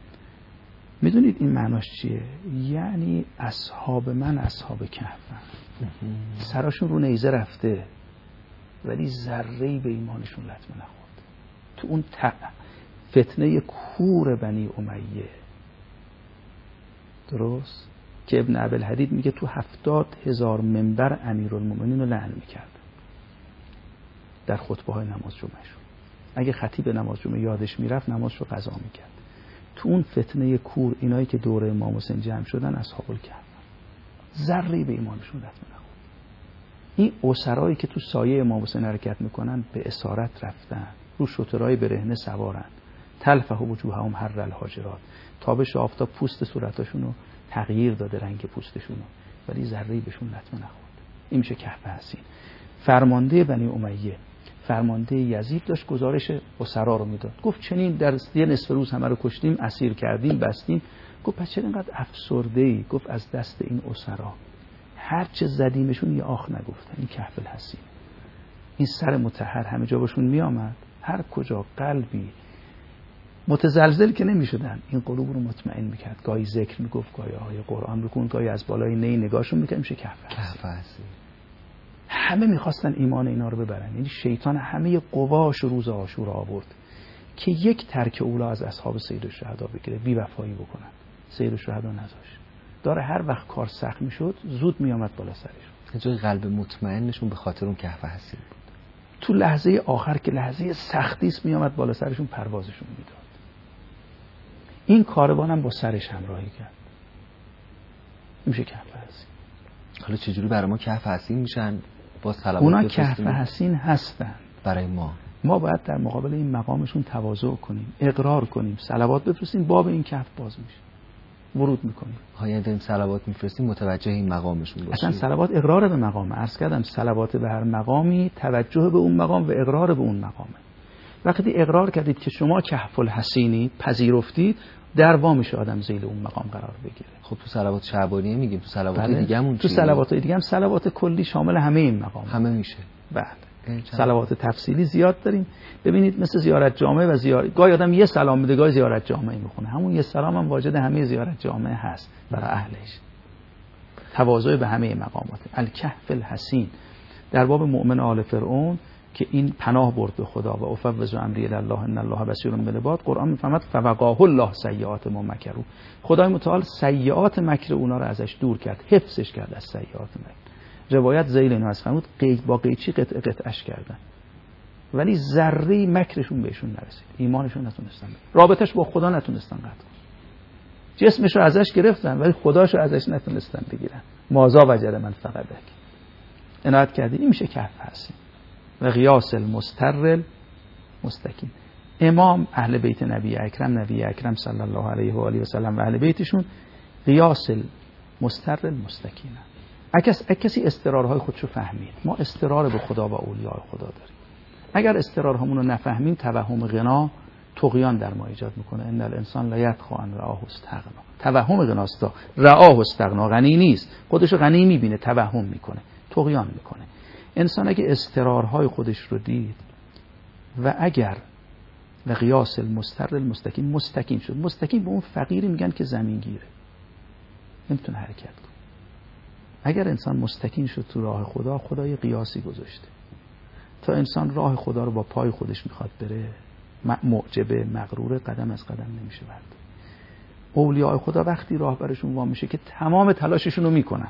میدونید این معناش چیه؟ یعنی اصحاب من اصحاب کهفن، سراشون رو نیزه رفته، ولی ذره‌ای به ایمانشون لطمه نخورد. تو اون فتنه کور بنی امیه، درست که ابن ابوالحدید میگه تو هفتاد هزار منبر امیرالمومنین رو لعن میکرد در خطبه های نماز جمعهشون. اگه خطیب نماز جمعه یادش میرفت نمازش رو قضا میکرد. تو اون فتنه کور اینایی که دوره امام حسین جمع شدن اصحاب الکهف، ذره‌ای به ایمانشون لطمه نخورد. این اسرایی که تو سایه امام حسین حرکت میکنن به اسارت رفتن، رو شترهای برهنه سوارن، تلفح وجوههم حر الحاجرات، تابش آفتاب پوست صورتاشون رو تغییر داده رنگ پوستشون رو، ولی ذره‌ای بهشون لطمه نخورد. این میشه کهف حسین. فرمانده بنی امیه، فرمانده یزید داشت گزارش اسرا رو میداد. گفت چنین در یه نصف روز همه رو کشتیم، اسیر کردیم، بستیم. گفت پس چرا اینقدر افسرده‌ای؟ گفت از دست این اسرا هر چه زدیمشون یه آخ نگفتن. این کهف الحسین. این سر مطهر همه جا باشون میآمد، هر کجا قلبی متزلزل که نمیشدن، این قلوب رو مطمئن میکرد. گاهی ذکر میگفت، گاهی آیه قرآن بخوند، گاهی از بالای نی نگاهشون میکرد. میشه کهف حسین. همه میخواستن ایمان اینا رو ببرن. یعنی شیطان همه قواش روز عاشورا آورد که یک ترک اولا از اصحاب سید الشهدا بگیره، بی وفایی بکنن. سید الشهدا نذاشت. داره هر وقت کار سخت میشد زود میامد بالا سرشون. جای قلب مطمئنشون به خاطر اون کهف حسین بود. تو لحظه آخر که لحظه سختی است میامد بالا سرشون، پروازشون میداد. این کاروانم با سرش همراهی کرد. میشه کهف حسین. حالا چجوری برای ما کهف حسین میشن؟ با صلوات اونا کهف حسین هستن برای ما. ما باید در مقابل این مقامشون تواضع کنیم، اقرار کنیم، صلوات بفرستیم، باب این کهف باز میشه، ورود میکنیم. ها یعنی داریم صلوات میفرستیم متوجه این مقامشون باشیم. اصلا صلوات اقرار به مقامه. عرض کردم صلوات به هر مقامی توجه به اون مقام و اقرار به اون مقامه. وقتی اقرار کردید که شما کهف الحسینی، پذیرفتید، در وا میشه آدم ذیل اون مقام قرار بگیره. خب تو صلوات شعبانیه میگیم، تو صلوات بله. دیگه همون تو صلوات دیگه هم صلوات کلی شامل همه این مقام همه میشه. بله. صلوات تفصیلی زیاد داریم. ببینید مثل زیارت جامعه و زیارت، گاهی آدم یه سلام میده، گاهی زیارت جامعه میخونه. همون یه سلام هم واجد همه زیارت جامعه هست برای اهلش. تواضع به همه مقامات. الکهف الحسین در باب مؤمن آل فرعون که این پناه برد به خدا و افوض امری الی الله ان الله بصیر بالعباد، قرآن میفهمد فوقاه الله سیئات ما مکروا. خدای متعال سیئات مکر اونا رو ازش دور کرد، حفظش کرد از سیئات مکر. روایت ذیل اینو از فرمود قید با قیچی قطع قطعش کردن، ولی ذره مکرشون بهشون نرسید، ایمانشون نتونستن، رابطش با خدا نتونستن قطع کنن. جسمش رو ازش گرفتن ولی خداش رو ازش نتونستن بگیرن. مازا وجد من فقدک. عنایت کردی. این میشه کهف حسین و غیاس المستر المستکین. امام اهل بیت نبی اکرم، نبی اکرم صلی الله علیه و آله و سلم و اهل بیتشون غیاس المستر المستکین. اگه کسی استرارهای خودشو فهمید، ما استرار به خدا و اولیاء خدا داریم. اگر استرارهامون رو نفهمیم، توهم غنا طغیان در ما ایجاد میکنه. ان الانسان لا یطغى ان رآه استغنا. توهم غناست، رآه استغنا، غنی نیست، خودشو غنی میبینه، توهم میکنه، طغیان میکنه. انسان اگه استرارهای خودش رو دید و اگر و قیاس المستر المستکین، مستکین شد. مستکین به اون فقیری میگن که زمین گیره، نمیتونه حرکت کنه. اگر انسان مستکین شد تو راه خدا، خدا یه قیاسی گذاشته تا انسان راه خدا رو با پای خودش میخواد بره، معجبه مغرور، قدم از قدم نمیشه برد. اولیاء خدا وقتی راه برشون وام میشه که تمام تلاششون رو میکنن،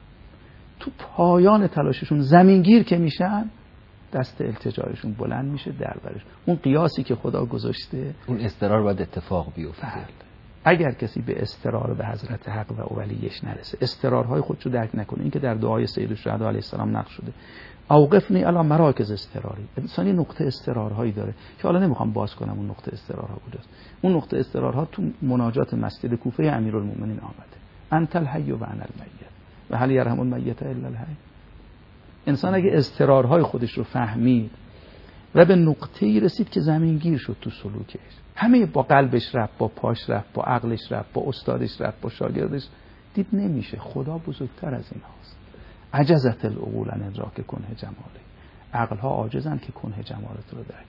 تو پایان تلاششون زمینگیر که میشن، دست التجایشون بلند میشه در برش. اون قیاسی که خدا گذاشته، اون استرار باید اتفاق بیفته. اگر کسی به استرار به حضرت حق و اولیش نرسه، استرارهای خودشو درک نکنه، این که در دعای سید الشهدا علیه السلام نقش شده، اوقفنی علی مراکز استراری. انسانی نقطه استرارهایی داره که حالا نمیخوام باز کنم اون نقطه استرارها کجاست. اون نقطه استرارها تو مناجات مسجد کوفه امیرالمومنین آمده. انت الحی و انا المیت و هل یرحم المیت الا الحی. انسان اگه استرارهای خودش رو فهمید و به نقطه‌ای رسید که زمینگیر شد تو سلوکش، همه با قلبش رفت، با پاش رفت، با عقلش رفت، با استادش رفت، با شاگردش، دید نمیشه، خدا بزرگتر از این هاست. عجزت العقول ان ادراک کنه جماله. عقلها عاجزن که کنه جمالت رو درک.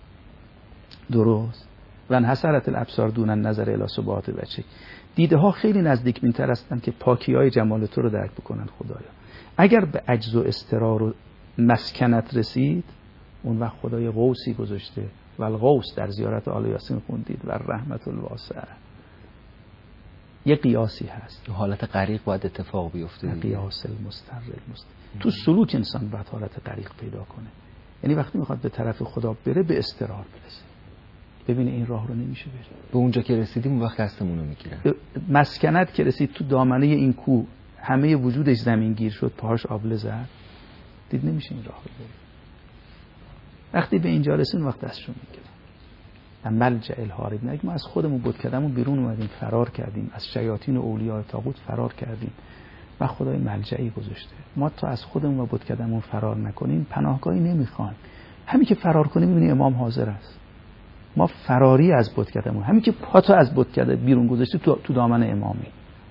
درست. و انحسرت الابصار دون النظر الی ثبات وجهک. دیده ها خیلی نزدیک بین‌تر هستن که پاکی‌های جمال تو رو درک بکنن خدایا. اگر به عجز و استرار و مسکنت رسید، اون وقت خدای غوثی گذاشته و الغوث در زیارت آل یاسین خوندید و رحمت الواسعه. یه قیاسی هست، حالت غریق باید اتفاق بیفته. قیاس المستر المستر. تو سلوک انسان باید حالت غریق پیدا کنه، یعنی وقتی میخواد به طرف خدا بره به استقرار برسه، ببینه این راه رو نمیشه بره. به اونجا که رسیدیم اون وقت دستمون رو میگیرن. مسکنت که رسید تو دامنه این کوه، همه وجودش زمین گیر شد، پاهاش آبله زد، دید نمیشه این راه رو بره. وقتی به اینجا رسید وقت دستشو میگیره. ملجأ الهارب. نگه ما از خودمون بتکدمون بیرون اومدیم، فرار کردیم، از شیاطین و اولیاء طاغوت فرار کردیم و خدای ملجأی گذاشته. ما تا از خودمون و بتکدمون فرار نکنیم پناهگاهی نمیخوایم. همین که فرار کنیم میبینی امام حاضر است. ما فراری از بتکدمون، همین که پاتو از بتکده بیرون گذاشتی تو, تو دامن امامی.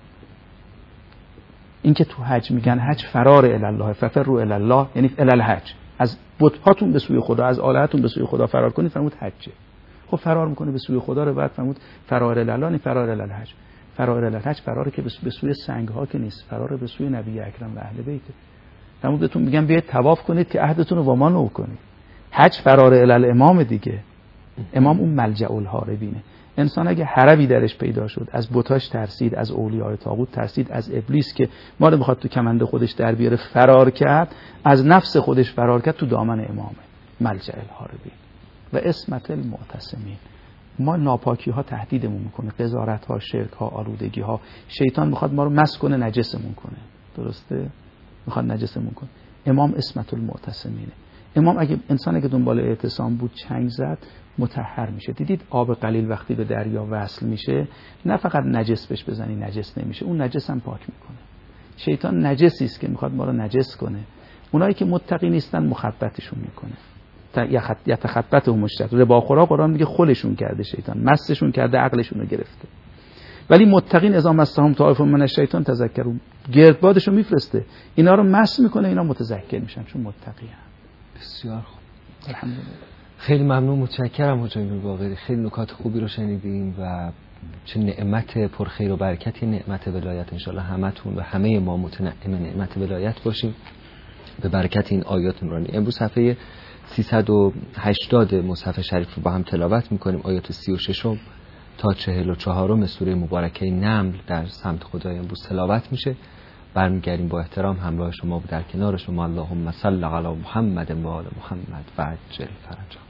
این که تو حج میگن حج فرار الی الله، ففروا الی الله، یعنی الی الحج. از بت‌هاتون به سوی خدا، از آلهتون به سوی خدا فرار کنید، فرمود حجه. خب فرار میکنه به سوی خدا رو، بعد فرمود فرار الی الله، نه فرار الی الحج. فرار الی الحج فراره که به سوی سنگ ها که نیست، فرار به سوی نبی اکرم و اهل بیت. فرمود بهتون میگم بیاید طواف کنید که عهدتون رو با ما نو کنید. حج فرار الی الامام دیگه. امام اون ملجأ الهاربینه. انسان اگه هربی درش پیدا شد، از بتاش ترسید، از اولیاء طاغوت ترسید، از ابلیس که ما رو بخواد تو کمند خودش در بیاره فرار کرد، از نفس خودش فرار کرد، تو دامن امامه. ملجأ الهاربین و اسمت المعتصمین. ما ناپاکی ها تهدیدمون میکنه، قذارت ها، شرک ها، آلودگی ها. شیطان میخواد ما رو مس کنه، نجسمون کنه. درسته؟ میخواد نجسمون کنه. امام اسمت المعتصمینه. امام اگه انسان اگه دنبال اعتصام بود چنگ زد مطهر میشه. دیدید آب قلیل وقتی به دریا وصل میشه نه فقط نجس بهش بزنی نجس نمیشه، اون نجس هم پاک میکنه. شیطان نجسی است که میخواد ما رو نجس کنه. اونایی که متقی نیستن مخبتشون میکنه. یتخبطهم الشیطان. رباخورا قرآن میگه خلشون کرده شیطان، مستشون کرده، عقلشون رو گرفته. ولی متقین اذا مسهم طائف من الشیطان تذکروا، گردبادشو میفرسته، اینا رو مس میکنه، اینا متذکر میشن چون متقی ان. بسیار خوب، الحمدلله. خیلی ممنون، متشکرم حاج میرباقری. خیلی نکات خوبی رو شنیدیم و چه نعمت پرخیر و برکتی نعمت ولایت. انشالله همتون و همه ما متنعم نعمت ولایت باشیم به برکت این آیات نورانی. امروز صفحه سیصد و هشتاد مصحف شریف رو با هم تلاوت میکنیم. آیات سی و شش تا چهل و چهار سوره مبارکه نمل در سمت خدای امروز تلاوت میشه. برمیگردیم با احترام همراه شما و در کنار شما. اللهم صل علی محمد و آل محمد و عجل فرجهم.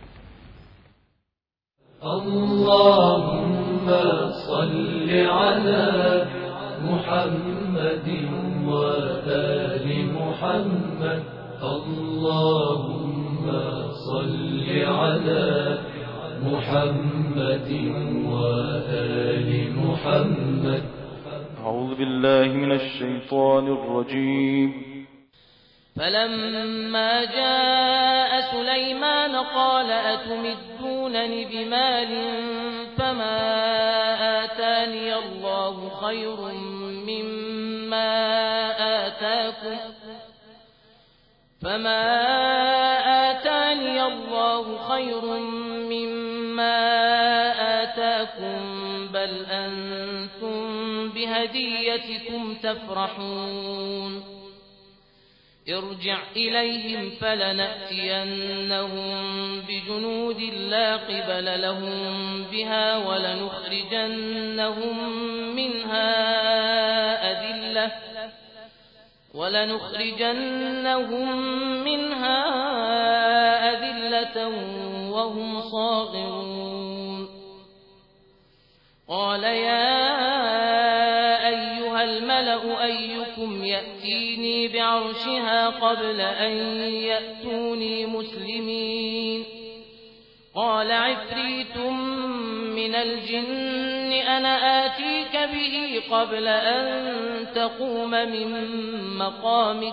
اللهم صل على محمد و آل محمد. اللهم صل على محمد و آل محمد. أعوذ بالله من الشيطان الرجيم. فلما جاء سليمان قال أتمدونني بمال فما آتاني الله خير مما آتاكم فما آتاني الله خير مما آتاكم بل أنتم بهديتكم تفرحون. ارجع إليهم فلنأتينهم بجنود لا قبل لهم بها ولنخرجنهم منها أذلة ولنخرجنهم منها أذلة وهم صاغرون. قال يا أيها الملأ أيكم يأتيني بعرشها قبل أن يأتوني مسلمين. قال عفريت من الجن أنا آتيك به قبل أن تقوم من مقامك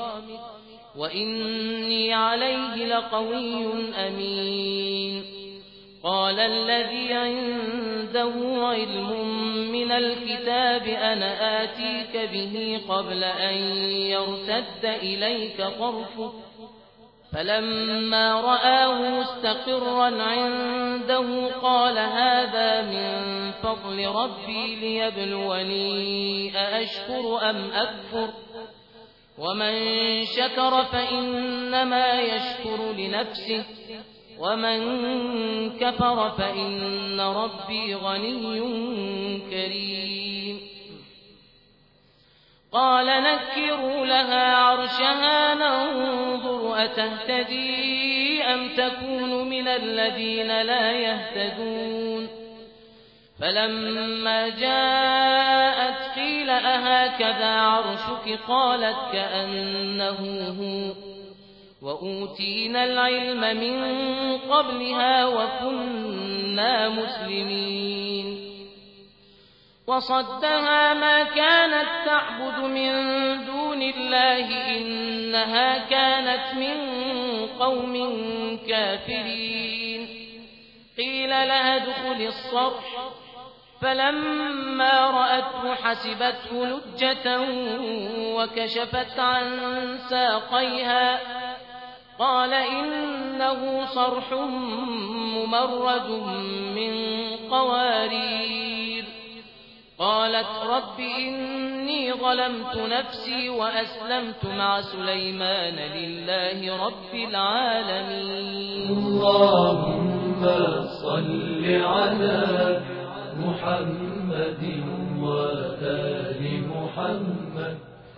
وإني عليه لقوي أمين. قال الذي عنده علم من الكتاب أنا آتيك به قبل أن يرتد إليك طرفك فلما رآه مستقرا عنده قال هذا من فضل ربي ليبلوني أأشكر أم أكفر ومن شكر فإنما يشكر لنفسه ومن كفر فإن ربي غني كريم قال نكروا لها عرشها ننظر أتهتدي أم تكون من الذين لا يهتدون فلما جاءت قيل أهكذا عرشك قالت كأنه هو وأوتينا العلم من قبلها وكنا مسلمين وصدها ما كانت تعبد من دون الله إنها كانت من قوم كافرين قيل لها ادخل الصرح فلما رأته حسبته لجة وكشفت عن ساقيها قال إنه صرح ممرد من قوارير قالت رب إني ظلمت نفسي وأسلمت مع سليمان لله رب العالمين. اللهم صل على محمد وآل محمد.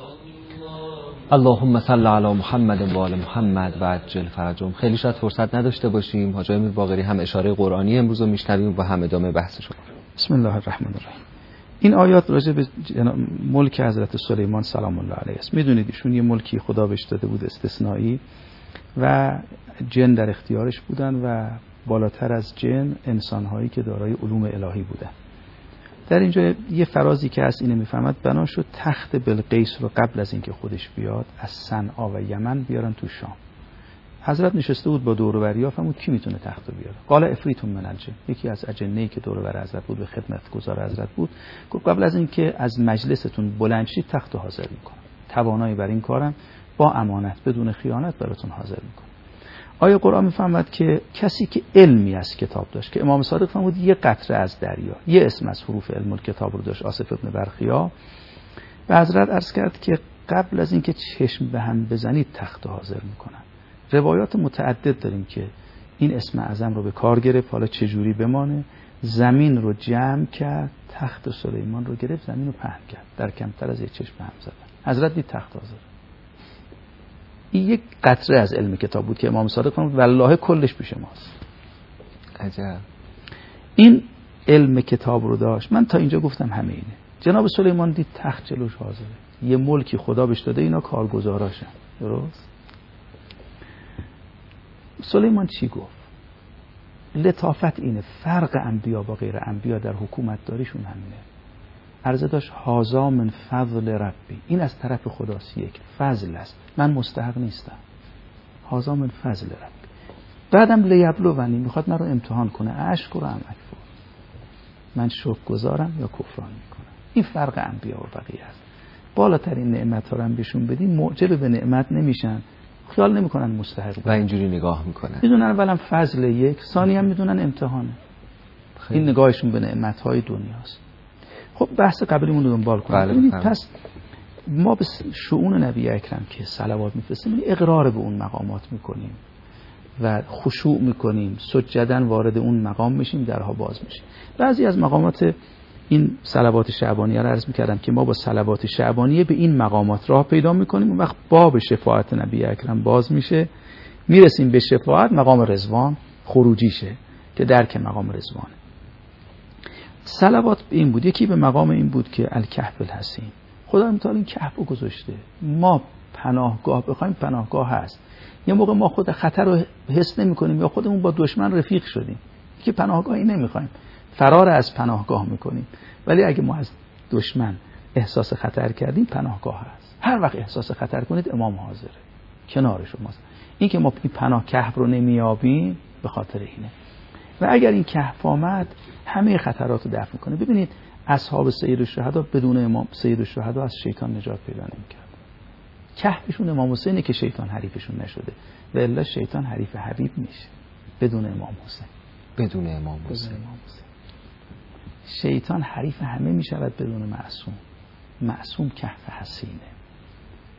اللهم صل علی محمد و آل محمد و عجل فرجهم. خیلی شاید فرصت نداشته باشیم. حاج امیر باقری هم اشاره قرآنی امروز رو میشنویم و هم ادامه بحث شما. بسم الله الرحمن الرحیم. این آیات راجع به ملک حضرت سلیمان سلام الله علیه است. میدونید ایشون یه ملکی خدا بهش داده بود استثنایی و جن در اختیارش بودن و بالاتر از جن انسان‌هایی که دارای علوم الهی بودن. در اینجا یه فرازی که از اینه میفهمد بنا شد تخت بلقیس رو قبل از اینکه خودش بیاد از صنعا و یمن بیارن تو شام. حضرت نشسته بود با دور و بریا فرمود کی میتونه تخت رو بیاره؟ قال افریتون من الجن. یکی از اجنه‌ای که دور و بر حضرت بود و خدمتگزار حضرت بود گفت قبل از اینکه از مجلستون بلند شید تخت رو حاضر میکنم. توانایی بر این کارم، با امانت بدون خیانت براتون حاضر میکنم. آیه قرآن میفهمد که کسی که علمی از کتاب داشت که امام صادق فرمود یه قطره از دریا، یه اسم از حروف علم الکتاب رو داشت، آصف ابن برخیا، به حضرت عرض کرد که قبل از اینکه چشم به هم بزنید تخت حاضر میکنن. روایات متعدد داریم که این اسم اعظم رو به کار گرفت، حالا چجوری بمانه، زمین رو جمع کرد، تخت سلیمان رو گرفت، زمین رو پهن کرد، در کمتر از یک چشم به هم زدن. حضرت دید تخت حاضر. این یک قطره از علم کتاب بود که امام صادق فرمود والله کلش پیش ماست. عجب. این علم کتاب رو داشت. من تا اینجا گفتم همه اینه. جناب سلیمان دید تخت جلوش حاضره، یه ملکی خدا بهش داده، اینا کارگزاراشن. درست؟ سلیمان چی گفت؟ لطافت اینه، فرق انبیا با غیر انبیا در حکومت داریشون همینه. عرضه داشت هازا من فضل ربی، این از طرف خداست، یک فضل است، من مستحق نیستم. هازا من فضل ربی. بعدم لیبلونی، میخواد من رو امتحان کنه، اشکر ام اکفر، من شکر گزارم یا کفران میکنم. این فرق انبیا و بقیه است. بالاترین نعمت ها رو هم بهشون بدیم معجب به نعمت نمیشن، خیال نمیکنن مستحق و اینجوری نگاه میکنن، میدونن اولا فضل یک، ثانی هم میدونن امتحانه. خیلی. این نگاهشون به نعمت های دنیاست. خب بحث قبلیمون رو دنبال کنیم. پس ما به شؤون نبی اکرم که صلوات میفرستیم اقرار به اون مقامات میکنیم و خشوع میکنیم، سجدن وارد اون مقام میشیم، درها باز میشیم. بعضی از مقامات این صلوات شعبانیه رو عرض میکردم که ما با صلوات شعبانیه به این مقامات راه پیدا میکنیم، اون وقت باب شفاعت نبی اکرم باز میشه، میرسیم به شفاعت، مقام رضوان خروجیشه که درک مقام رضوانه. صلوات به این بود، یکی به مقام این بود که الکهف الحصین، خدا متعال این کهف رو گذاشته، ما پناهگاه بخوایم پناهگاه هست. یه موقع ما خود خطر رو حس نمی کنیم یا خودمون با دشمن رفیق شدیم که پناهگاهی نمیخوایم، فرار از پناهگاه میکنیم، ولی اگه ما از دشمن احساس خطر کردیم پناهگاه هست. هر وقت احساس خطر کنید امام حاضره کنار شماست. این که ما این پناه کهف رو نمیابیم به خاطر اینه. و اگر این کهف آمد همه خطرات رو دفع میکنه. ببینید اصحاب سید الشهدا بدون امام سید الشهدا از شیطان نجات پیدا نمیکرد. کهفشون امام حسینه که شیطان حریفشون نشده، و الا شیطان حریف حبیب میشه بدون امام حسین. بدون امام حسین شیطان حریف همه میشود بدون معصوم. معصوم کهف حسینه.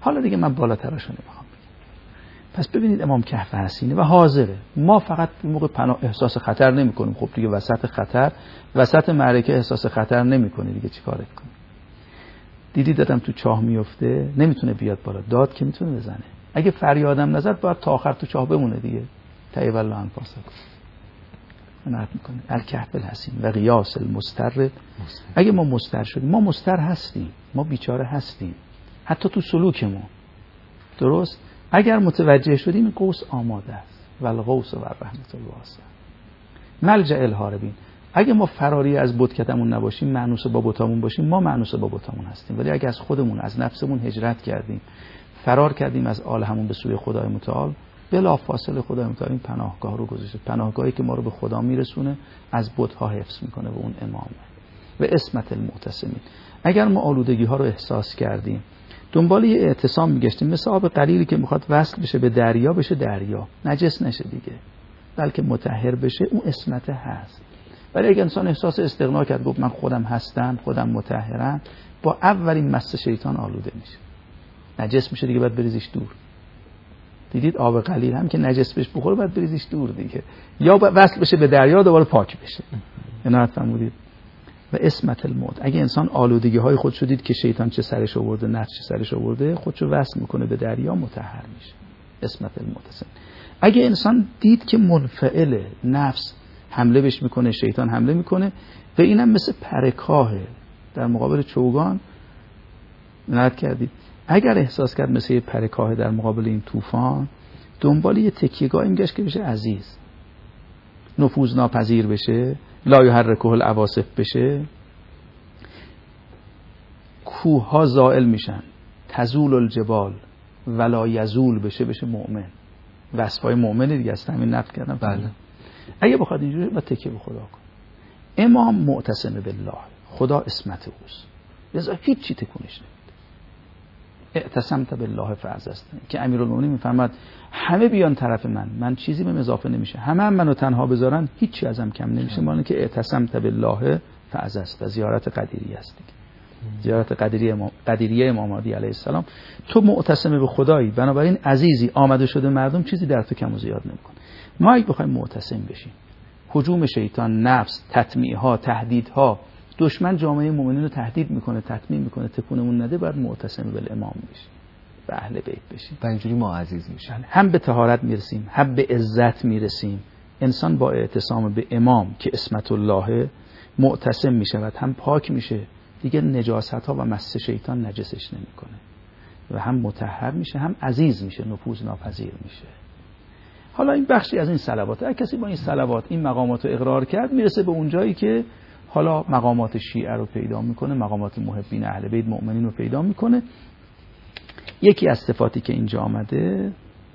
حالا دیگه من بالاترشو نمیخوام بگم. پس ببینید امام کهف حسینه و حاضره. ما فقط موقع پناه احساس خطر نمیکنیم. خب دیگه وسط خطر، وسط معرکه احساس خطر نمیکنی دیگه چیکار کنی؟ دیدی دادم تو چاه میفته، نمیتونه بیاد بالا، داد که میتونه بزنه. اگه فریادم نزد باید تا آخر تو چاه بمونه دیگه. طیب الله ان پاسا نعت میکنه الکهف الحسین و قیاس المستر. اگه ما مستر شدیم، ما مستر هستیم، ما بیچاره هستیم، حتی تو سلوکمون. درست؟ اگر متوجه شدیم قوس آماده است و القوس و رحمت الواسع ملجأ الهاربین. اگه ما فراری از بتکدمون نباشیم، مانوس با بتامون باشیم، ما مانوس با بتامون هستیم. ولی اگه از خودمون، از نفسمون هجرت کردیم، فرار کردیم از عالمون به سوی خدای متعال، بلا فاصله خدای متعال این پناهگاه رو گذاشته، پناهگاهی که ما رو به خدا میرسونه، از بت‌ها حفظ میکنه و اون امامه. و اسمت المعتصمین. اگر ما آلودگی ها رو احساس کردیم، دنبال یه اعتصام میگشتیم، مثل آب قلیلی که میخواد وصل بشه به دریا، بشه دریا، نجس نشه دیگه، بلکه مطهر بشه، اون اسمت هست. ولی اگه انسان احساس استغنا کرد، گفت من خودم هستم، خودم مطهرم، با اولین مس شیطان آلوده میشه، نجس میشه دیگه، باید بریزیش دور. دیدید آب قلیل هم که نجس بهش بخوره باید بریزیش دور دیگه، یا وصل بشه به دریا دوباره پاک بشه. عنایت فرمودید. و اسمت الموت. اگه انسان آلودگی های خود شدید که شیطان چه سرش آورده، نفس چه سرش آورده، خودشو وصل میکنه به دریا، مطهر میشه. اسمت المعتصم. اگه انسان دید که منفعل، نفس حمله بهش میکنه، شیطان حمله میکنه، و اینم مثل پرکاهه در مقابل چوگان، نهاد کردید. اگر احساس کرد مثل پرکاه در مقابل این طوفان، دنبال یه تکیه‌گاهی میگشت که بشه عزیز، نفوذ ناپذیر بشه، لا یحرکه العواصف بشه، کوه ها زائل میشن، تزول الجبال ولا یزول بشه، بشه مؤمن. وصفای مؤمن دیگه است، همین نقل کردم. بله. اگه بخواد اینجوری با تکیه به خدا کن. امام معتصم بالله، خدا اسمت اوست، لذا هیچ چی تکونش نمیده. اعتصمت بالله فعززتنی، که امیرالمومنین میفرماد همه بیان طرف من، من چیزی بهم اضافه نمیشه، همه هم منو تنها بذارن، هیچی ازم کم نمیشه. معنی که اعتصمت بالله فعززت، زیارت قدیریه است دیگه. زیارت قدیریه امام قدیریه امام مهدی علیه السلام. تو معتصم به خدایی، بنابراین عزیزی، آمده شده مردم چیزی در تو کم و زیاد نمیکنه. ما اگه بخوایم معتصم بشیم، هجوم شیطان، نفس، تطمیعها، تهدیدها، دشمن جامعه مؤمنین رو تهدید میکنه، تطمیع میکنه، تکونمون نده، باید معتصم بالامام بشیم، به اهل بیت بشیم، و اینجوری ما عزیز میشیم. هم به طهارت میرسیم، هم به عزت میرسیم. انسان با اعتصام به امام که اسمت الله معتصم میشود، هم پاک میشه، دیگه نجاست ها و مس شیطان نجسش نمیکنه، و هم مطهر میشه، هم عزیز میشه، نفوذ ناپذیر میشه. حالا این بخشی از این صلوات، اگه کسی با این صلوات این مقامات رو اقرار کرد، میرسه به اون جایی که حالا مقامات شیعه رو پیدا میکنه، مقامات محبین اهل بیت مؤمنین رو پیدا میکنه. یکی از صفاتی که اینجا آمده،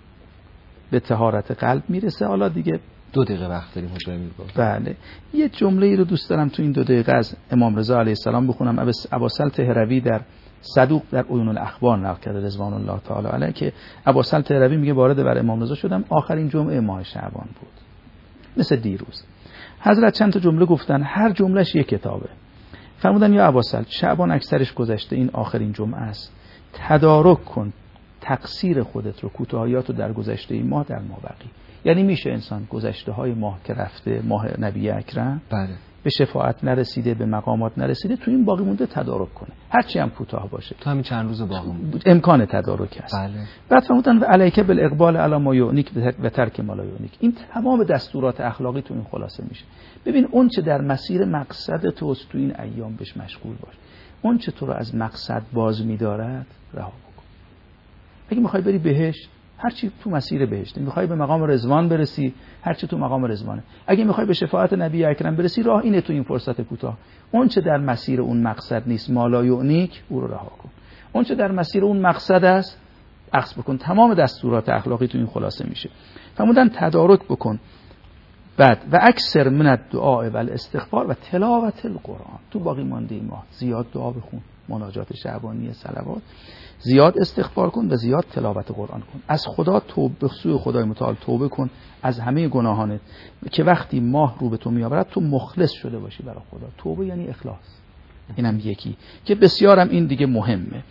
به طهارت قلب میرسه. حالا دیگه دو دقیقه وقت داریم حجای میرباغری. بله، یه جمله ای رو دوست دارم تو این دو دقیقه از امام رضا علیه السلام بخونم. ابوالسلط هروی در صدوق در عیون الاخبار نقل کرده رضوان الله تعالی علیه، که ابوالسلط هروی میگه وارد بر امام رضا شدم، آخرین جمعه ماه شعبان بود، مثل دیروز. حضرت چند تا جمله گفتن، هر جملهش یک کتابه. فرمودن یا ابوالسلط، شعبان اکثرش گذشته، این آخرین جمعه است، تدارک کن تقصیر خودت رو، کوتاهیات رو در گذشته این ماه در مابقی. یعنی میشه انسان گذشته های ماه که رفته، ماه نبی اکرم، بله، به شفاعت نرسیده، به مقامات نرسیده، تو این باقی مونده تدارک کنه، هرچی هم کوتاه باشه، تو همین چند روز باقی مونده امکان تدارک هست. بله. بعد فرمودن و علیک بالاقبال علی ما یعنیک و ترک ما لا یعنیک. این تمام دستورات اخلاقی تو این خلاصه میشه. ببین اون چه در مسیر مقصد توست، تو این ایام بهش مشغول باش. اون چه تو رو از مقصد باز می‌دارد رها بکن. اگه می‌خوای بری بهشت، هر چی تو مسیر بهشت، میخوای به مقام رضوان برسی، هر چی تو مقام رضوانه. اگه میخوای به شفاعت نبی اکرم برسی، راه اینه تو این فرصت کوتاه. اون چه در مسیر اون مقصد نیست، مالا یعنیک، او رو رها کن. اون چه در مسیر اون مقصد است، اخذ بکن. تمام دستورات اخلاقی تو این خلاصه میشه. فرمودن تدارک بکن. بعد و اکثر من الدعاء و الاستغفار و تلاوت القرآن. تو باقی مانده ما زیاد دعا بخون، مناجات شعبانی، صلوات، زیاد استغفار کن و زیاد تلاوت قرآن کن. از خدا توبه، به سوی خدای متعال توبه کن از همه گناهانت، که وقتی ماه رو به تو میآورد تو مخلص شده باشی برای خدا. توبه یعنی اخلاص. اینم یکی که بسیارم این دیگه مهمه.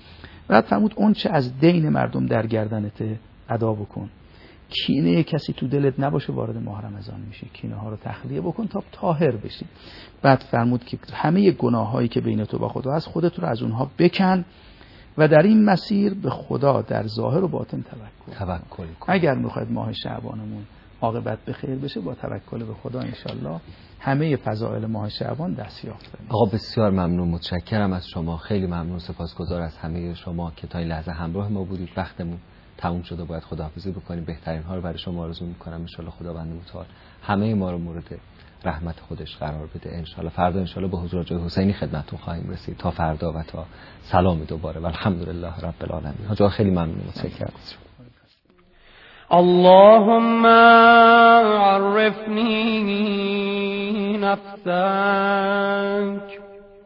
بعد فرمود اون چه از دین مردم در گردنته ادا بکن. کینه کسی تو دلت نباشه وارد ماه رمضان میشه، کینه ها رو تخلیه بکن تا طاهر بشی. بعد فرمود که همه گناهایی که بین تو با خدا هست خودت رو از اونها بکن و در این مسیر به خدا در ظاهر و باطن توکل توکل کن. اگر میخواید ماه شعبانمون عاقبت به خیر بشه با توکل به خدا انشالله همه فضائل ماه شعبان دستیافت کنید. آقا بسیار ممنون، متشکرم از شما، خیلی ممنون، سپاسگزار از همه شما که تا این لحظه همراه ما بودید. وقتمون تموم شده، باید خداحافظی بکنیم. بهترین ها رو برای شما آرزو میکنم. ان شاء الله خداوند متعال همه ما رو مورد رحمت خودش قرار بده. ان شاء الله فردا ان شاء الله به حضور جای حسینی خدمتتون خواهیم رسید. تا فردا و تا سلام دوباره و الحمدلله رب العالمین. حاجا خیلی ممنون، متشکرم. اللهم عرفني نفسك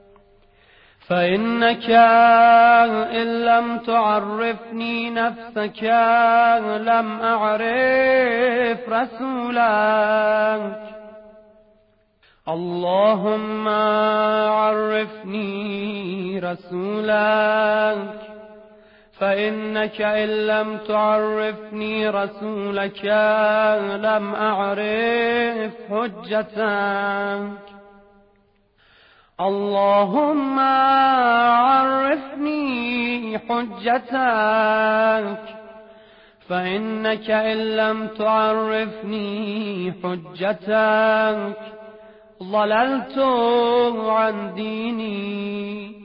فإنك إن لم تعرفني نفسك لم أعرف رسولك. اللهم عرفني رسولك فإنك إن لم تعرفني رسولك لم أعرف حجتك. اللهم عرفني حجتك فإنك إن لم تعرفني حجتك ضللت عن ديني.